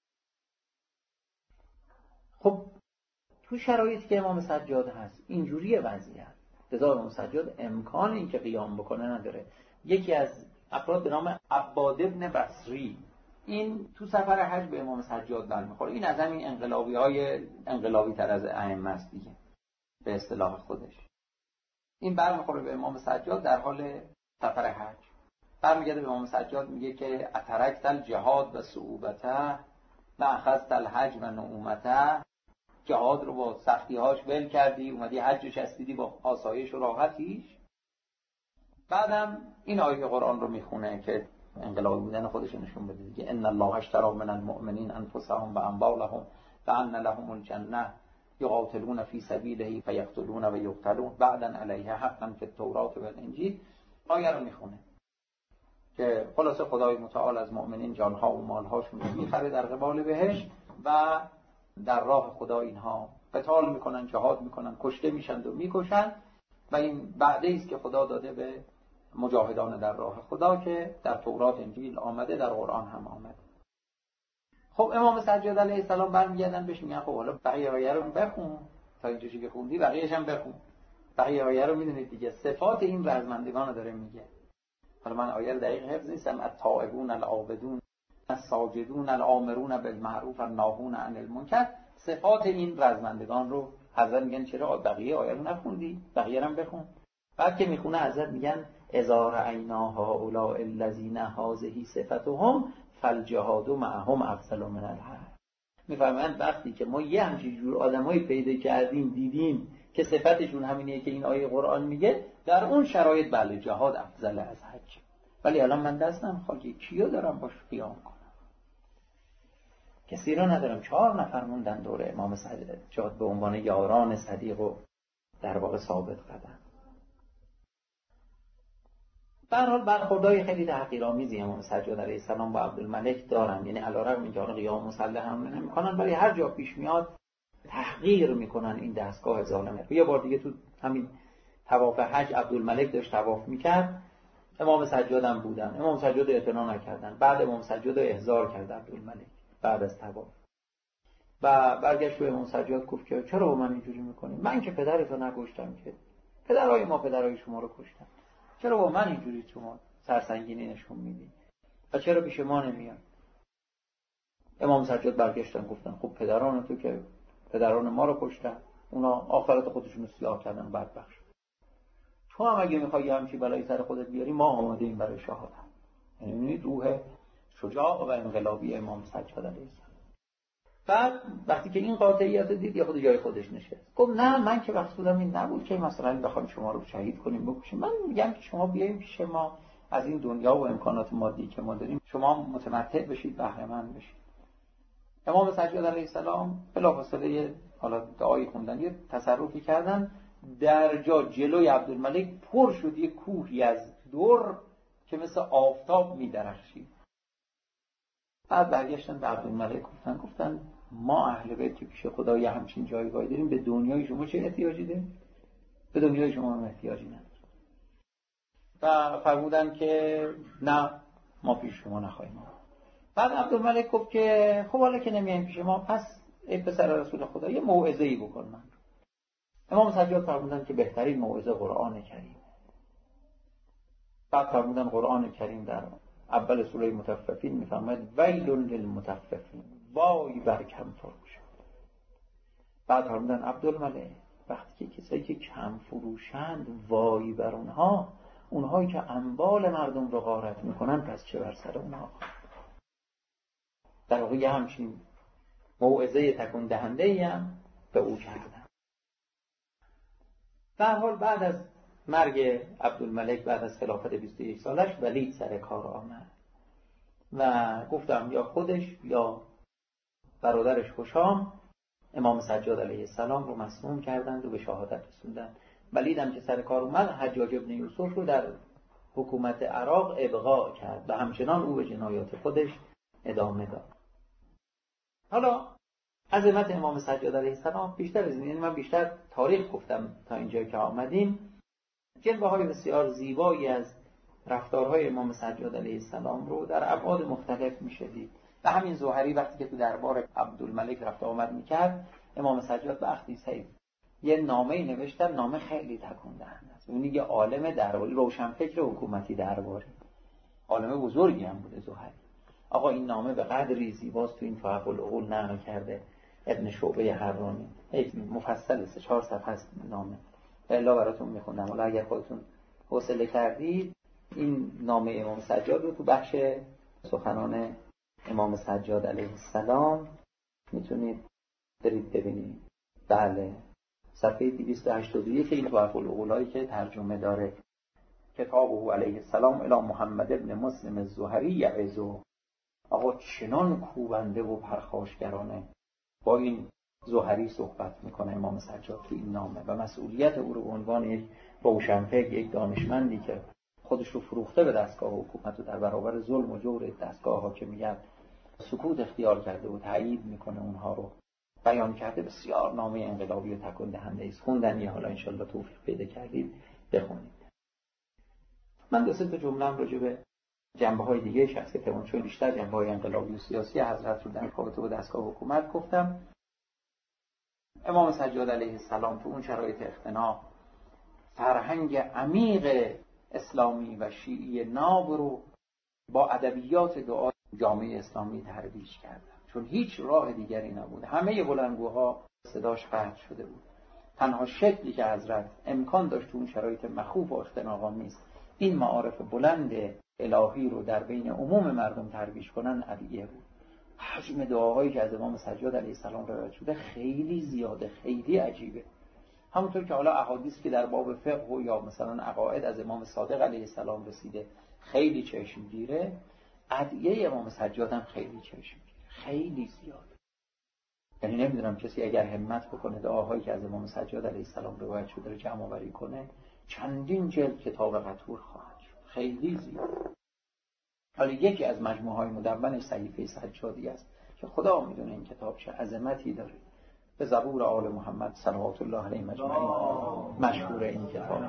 خب تو شرایطی که امام سجاد هست اینجوریه وضعیت، لذا امام سجاد امکان این که قیام بکنه نداره. یکی از افراد به نام عباد بن بصری، این تو سفر حج به امام سجاد برمیخوره. این از همین انقلابی های انقلابی تر از ائمه است دیگه به اصطلاح خودش. این برمیخوره به امام سجاد در حال سفر حج، برمیگرده به امام سجاد میگه که اترکت الجهاد و صعوبته و اخذت الحج و نعومته، جهاد رو با سختی‌هاش ول کردی، اومدی حج و چسبیدی با آسایش و راحتیش. بعدم این آیه قرآن رو میخونه که انقلابی بودن خودش نشون بده دیگه. ان الله اشتری من المؤمنین انفسهم و اموالهم بان لهم الجنه یقاتلون فی سبیله فیقتلون و یقتلون بعدا علیه حقا فی التوراة و الانجیل. آیه رو میخونه که خلاصه خدای متعال از مؤمنین جانها و مالهاشون رو میخره در قبال بهش و در راه خدا اینها قتال میکنن، جهاد میکنن، کشته میشن و میکشن و این وعده است که خدا داده به مجاهدان در راه خدا که در تورات انجیل آمده، در قرآن هم آمده. خب امام سجاد علیه السلام برمیگردن بهش میگن خب حالا بقیه آیه رو بخون، تا اینجا چیزی که خوندی بقیه‌اش هم بخون. بقیه آیه رو میدونید دیگه، صفات این رزمندگان رو داره میگه. حالا من آیه دقیق حفظ نیستم، التائبون العابدون الساجدون الآمرون بالمعروف الناهون عن المنکر، صفات این رزمندگان رو حضرت میگن چرا بقیه آیه رو نخوندی؟ بقیه هم بخون. بعد که میخونه حضرت میگن اذا رأینا هؤلاء الذین هذه صفتهم فالجهاد معهم افضل من الحرب. میفرمایند وقتی که ما یه همچین جور آدمایی پیدا کردیم دیدیم که صفتشون همینه که این آیه قرآن میگه، در اون شرایط بله جهاد افضل از حج. ولی الان من دستم خالی، کیو دارم باش قیام کنم؟ کسی رو ندارم. چهار نفر موندن دور امام سجاد به عنوان یاران صدیق و در واقع ثابت قدم. به هر حال برخوردهای خیلی تحقیرآمیزی امام سجاد علیه السلام با عبدالملک دارن، یعنی علیرغم اینکه قیام مسلح هم نمی‌کنن ولی هر جا پیش میاد تحقیر میکنن این دستگاه ظالمه. یه بار دیگه تو همین طواف حج عبدالملک داشت طواف میکرد، امام سجاد هم بودن، امام سجاد اعتنا نکردن، بعد امام سجاد احضار کرد عبدالملک بعد از طواف و برگشت به امام سجاد گفت که چرا با من اینجوری میکنی؟ من که پدرتو نکشتم، که پدرای ما پدرای شما رو کشتن، چرا با من اینجوری شما سرسنگینی نشون میدی و چرا پیش ما نمیاد؟ امام سجاد برگشتن گفتن خب پدران تو که پدران ما رو کشتن، اونا آخرت خودشون رو سیاه کردن، بدبخت شد. تو هم اگه میخوای همچی بلایی سر خودت بیاری ما آماده ایم برای شهادت. یعنی روح شجاع و انقلابی امام سجاد علیه السلام. بعد وقتی که این قاطعیت دید یا خود جای خودش نشست، گفت نه من که مقصودم این نبود که مثلا بخوام شما رو شهید کنیم بکشیم، من میگم که شما بیایید پیش ما از این دنیا و امکانات مادی که ما داریم شما متمتع بشید، بهره مند بشید. امام سجاد علیه السلام بلافاصله حالا دعای خوندن یه تصرفی کردن، در جا جلوی عبدالملک پر شد یه کوهی از در که مثل آفتاب می‌درخشید. بعد برگشتن به عبدالملک گفتن گفتن ما اهل بیت که پیش خدا یه همچین جایگاهی داریم، به دنیای شما چه احتیاجی داریم؟ به دنیای شما هم احتیاجی نداریم. و فرمودن که نه ما پیش شما نخواهیم. بعد عبدالملک گفت که خب حالا که نمیایم پیش ما، پس ای پسر رسول خدا یه موعظه‌ای بکن من. امام سجاد فرمودن که بهترین موعظه قرآن کریم. بعد فرمودن قرآن کریم در اول سوره مطففین میفرماید ویل للمطففین، وای بر کم فروش. بعد فرمودن عبدالملک وقتی که کسایی که کم فروشند وای بر اونها، اونهایی که اموال مردم رو غارت میکنن پس چه بر سر اونها. در واقع یه همچین موعظه تکون دهنده‌ای هم به او کردن. در حال بعد از مرگ عبدالملک، بعد از خلافت بیست و یک سالش، ولید سر کار آمد و گفتم یا خودش یا برادرش هشام امام سجاد علیه السلام رو مسموم کردند و به شهادت رسوندند. ولید هم که سر کار اومد حجاج ابن یوسف رو در حکومت عراق ابقا کرد و همچنان او به جنایات خودش ادامه داد. حالا عظمت امام سجاد علیه السلام بیشتر از این، یعنی من بیشتر تاریخ گفتم تا اینجا که آمدیم. جلوه های بسیار زیبایی از رفتارهای امام سجاد علیه السلام رو در ابعاد مختلف میشه دید. و همین زهری وقتی که تو دربار عبدالملک رفت آمد میکرد، امام سجاد وقتی سید یه نامه‌ای نوشتن، نامه خیلی تکون دهنده است. اون یه عالم درباری، روشنفکر حکومتی درباری، عالم بزرگی هم بوده زهری. آقا این نامه به قدری زیباست، تو این تحف العقول نقل کرده ابن شعبه حرانی، مفصل سه چهار صفحه است نامه. الا براتون میخونم، حالا اگر خودتون حوصله کردید این نامه امام سجاد رو تو بخش سخنان امام سجاد علیه السلام میتونید برید ببینید. بله صفحه دویست و هشتاد و یک این تحف العقولایی که ترجمه داره، کتابه علیه السلام الی محمد ابن مسلم الزهری یعظو. آقا چنان کوبنده و پرخاشگرانه با این زهری صحبت میکنه امام سجاد تو این نامه و مسئولیت او رو به عنوان یک روشنفکر، یک دانشمندی که خودش رو فروخته به دستگاه حکومت و در برابر ظلم و جور دستگاه حاکمیت سکوت اختیار کرده و تایید میکنه اونها رو بیان کرده. بسیار نامه انقلابی و تکون دهنده است، خوندنی. حالا انشالله توفیق پیدا کردید بخونید. من دو سه تا جمله راجع به جنبه‌های دیگه شخصیت چون بیشتر جنبه‌های انقلابی و سیاسی حضرت رو در کاتب و دستگاه حکومت گفتم. امام سجاد علیه السلام تو اون شرایط اختناق فرهنگ عمیق اسلامی و شیعی ناب رو با ادبیات دعا جامعه اسلامی ترویج کردن، چون هیچ راه دیگری نبود. همه بلندگوها صداش قطع شده بود. تنها شکلی که حضرت امکان داشت تو اون شرایط مخوف و اختناق‌آمیز این معارف بلند الهی رو در بین عموم مردم ترویج کنن ادعیه بود. حجم دعاهایی که از امام سجاد علیه السلام روایت شده خیلی زیاده، خیلی عجیبه. همونطور که حالا احادیث که در باب فقه و یا مثلا عقاید از امام صادق علیه السلام رسیده خیلی چشمگیره، ادعیه امام سجاد هم خیلی چشمگیره، خیلی زیاده. یعنی نمیدونم کسی اگر همت بکنه دعاهایی که از امام سجاد علیه السلام روایت شده رو جمع آوری کنه، چندین جلد کتاب قطور خواهد شد، خیلی زیاد. حالا یکی از مجموعه های مدونش صحیفه سجادی است که خدا میدونه این کتاب چه عظمتی داره. به زبور آل محمد صلوات الله علیه مجمعین مشهور این کتاب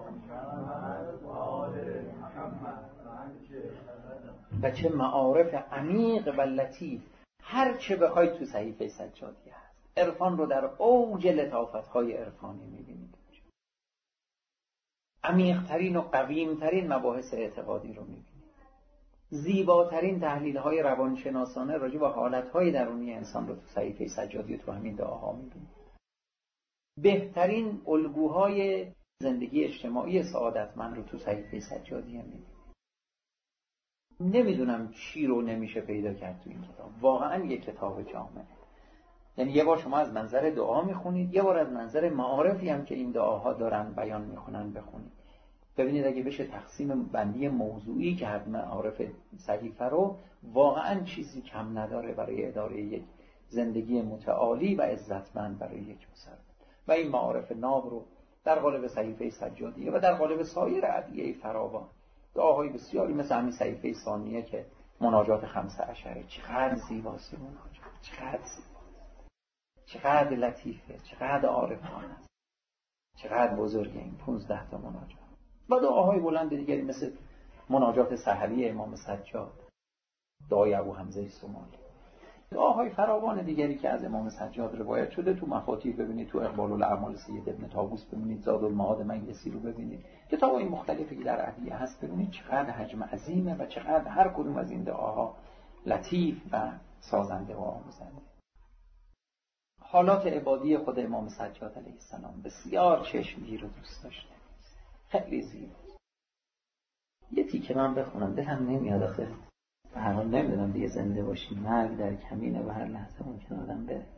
و چه معارف عمیق و لطیف هر چه بخواید تو صحیفه سجادی هست. عرفان رو در اوج لطافت‌های عرفانی می‌بینید. عمیق‌ترین و قویم‌ترین مباحث اعتقادی رو می‌بینید. زیباترین تحلیل‌های روانشناسانه راجع به حالت‌های درونی انسان رو تو صحیفه سجادی تو همین دعاها می‌بینید. بهترین الگوهای زندگی اجتماعی سعادتمند رو تو صحیفه سجادی می‌بینید. نمیدونم چی رو نمیشه پیدا کرد تو این کتاب. واقعا یک کتاب جامعه. یعنی یه بار شما از منظر دعا میخونید، یه بار از منظر معارفی هم که این دعاها دارن بیان میخونن بخونید. ببینید اگه بشه تقسیم بندی موضوعی که هر معارف صحیفه رو، واقعا چیزی کم نداره برای اداره یک زندگی متعالی و عزتمند برای یک مسلمان. و این معارف ناب رو در قالب صحیفه سجادیه و در قالب سایر ادعیه فراوان، دعاهای بسیاری مثل همین صحیفه ثانیه که مناجات خمسه عشره، چقدر زیباست مناجات، چقدر زیباست، چقدر لطیفه، چقدر عارفانه است، چقدر بزرگه این پونزده تا مناجات. و دعاهای بلند دیگری مثل مناجات سحری امام سجاد، دعای ابو حمزه سمالی، دعاهای فراوان دیگری که از امام سجاد روایت شده. تو مفاتیح ببینید، تو اقبال الاعمال سید ابن طاووس ببینید، زاد المعاد مجلسی رو ببینید، کتابای مختلفی که در ادعیه هست ببینید چقدر حجم عظیمه و چقدر هر کدوم از این دعاها لطیف و سازنده و آموزنده. حالات عبادی خود امام سجاد علیه السلام بسیار چشمگیر و دوست داشته، خیلی زیباست. یه تیکه من بخونم، دلم نمیاد آخه هر حال نمیدونم دیگه زنده باشیم، مرگ در کمینه و هر لحظه ممکن آدم بره.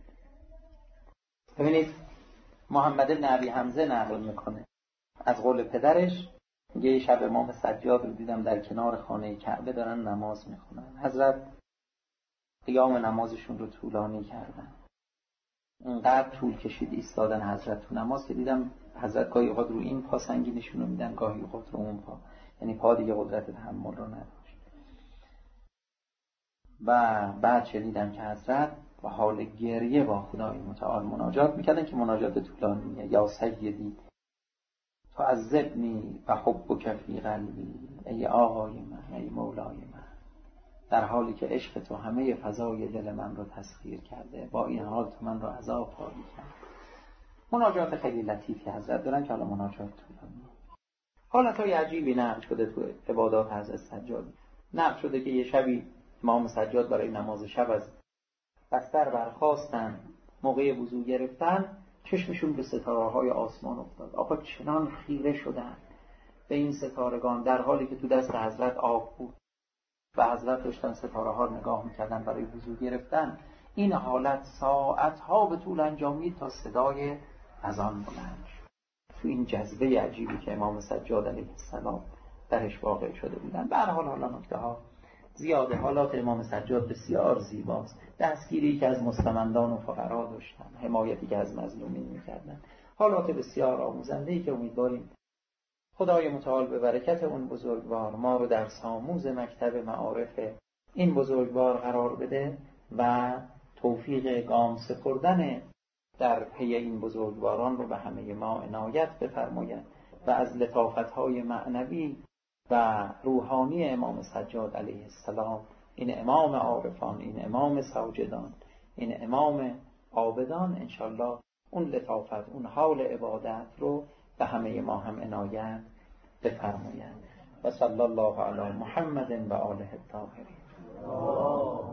ببینید محمد بن ابی حمزه نقل میکنه از قول پدرش، یه شب امام سجاد رو دیدم در کنار خانه کعبه دارن نماز میخونن. حضرت قیام نمازشون رو طولانی کردن، اینقدر طول کشید ایستادن حضرت تو نماز که دیدم حضرت گاهی اوقات رو این پا سنگینشون رو میدن، گاهی اوقات رو اون پا، یعنی پا دیگه قدرت تحمل رو نداشت. و بعد شنیدم که حضرت با حال گریه با خدای متعال مناجات میکردن که مناجات طولانیه. یا سیدی تعذبنی و حبک فی قلبی، ای آقای من، ای مولای من، در حالی که عشق تو همه فضای دل من رو تسخیر کرده، با این حال تو من رو عذاب خواهی کرد. مناجات خیلی لطیفی حضرت دارن که حالا مناجات طولانی. حالتهای عجیبی نقل شده تو عبادات حضرت سجاد. نقل شده که یه شبی امام سجاد برای نماز شب از بستر برخاستن، موقع وضو گرفتن چشمشون به ستاره‌های آسمان افتاد. آقا چنان خیره شدن به این ستارگان در حالی که تو دست حضرت آب بود و حضرت داشتن ستاره‌ها رو نگاه می‌کردن برای وضو گرفتن. این حالت ساعت‌ها به طول انجامید تا صدای اذان بلند شد. تو این جذبه عجیبی که امام سجاد علیه السلام درش واقع شده بودن. به هر حال حالا نکته‌ها زیاده. حالات امام سجاد بسیار زیباست. دستگیری که از مستمندان و فقرا داشتن، حمایتی که از مظلومین می‌کردن، حالات بسیار آموزنده‌ای که امیدواریم خدای متعال به برکت اون بزرگوار ما رو در ساموز مکتب معارف این بزرگوار قرار بده و توفیق گام سپردن در پی این بزرگواران رو به همه ما عنایت بفرماید و از لطافت‌های معنوی و روحانی امام سجاد علیه السلام، این امام عارفان، این امام ساجدان، این امام عابدان، انشالله اون لطافت، اون حال عبادت رو به همه ما هم عنایت بفرمایند. و صلی الله علی محمد و آله الطاهرین.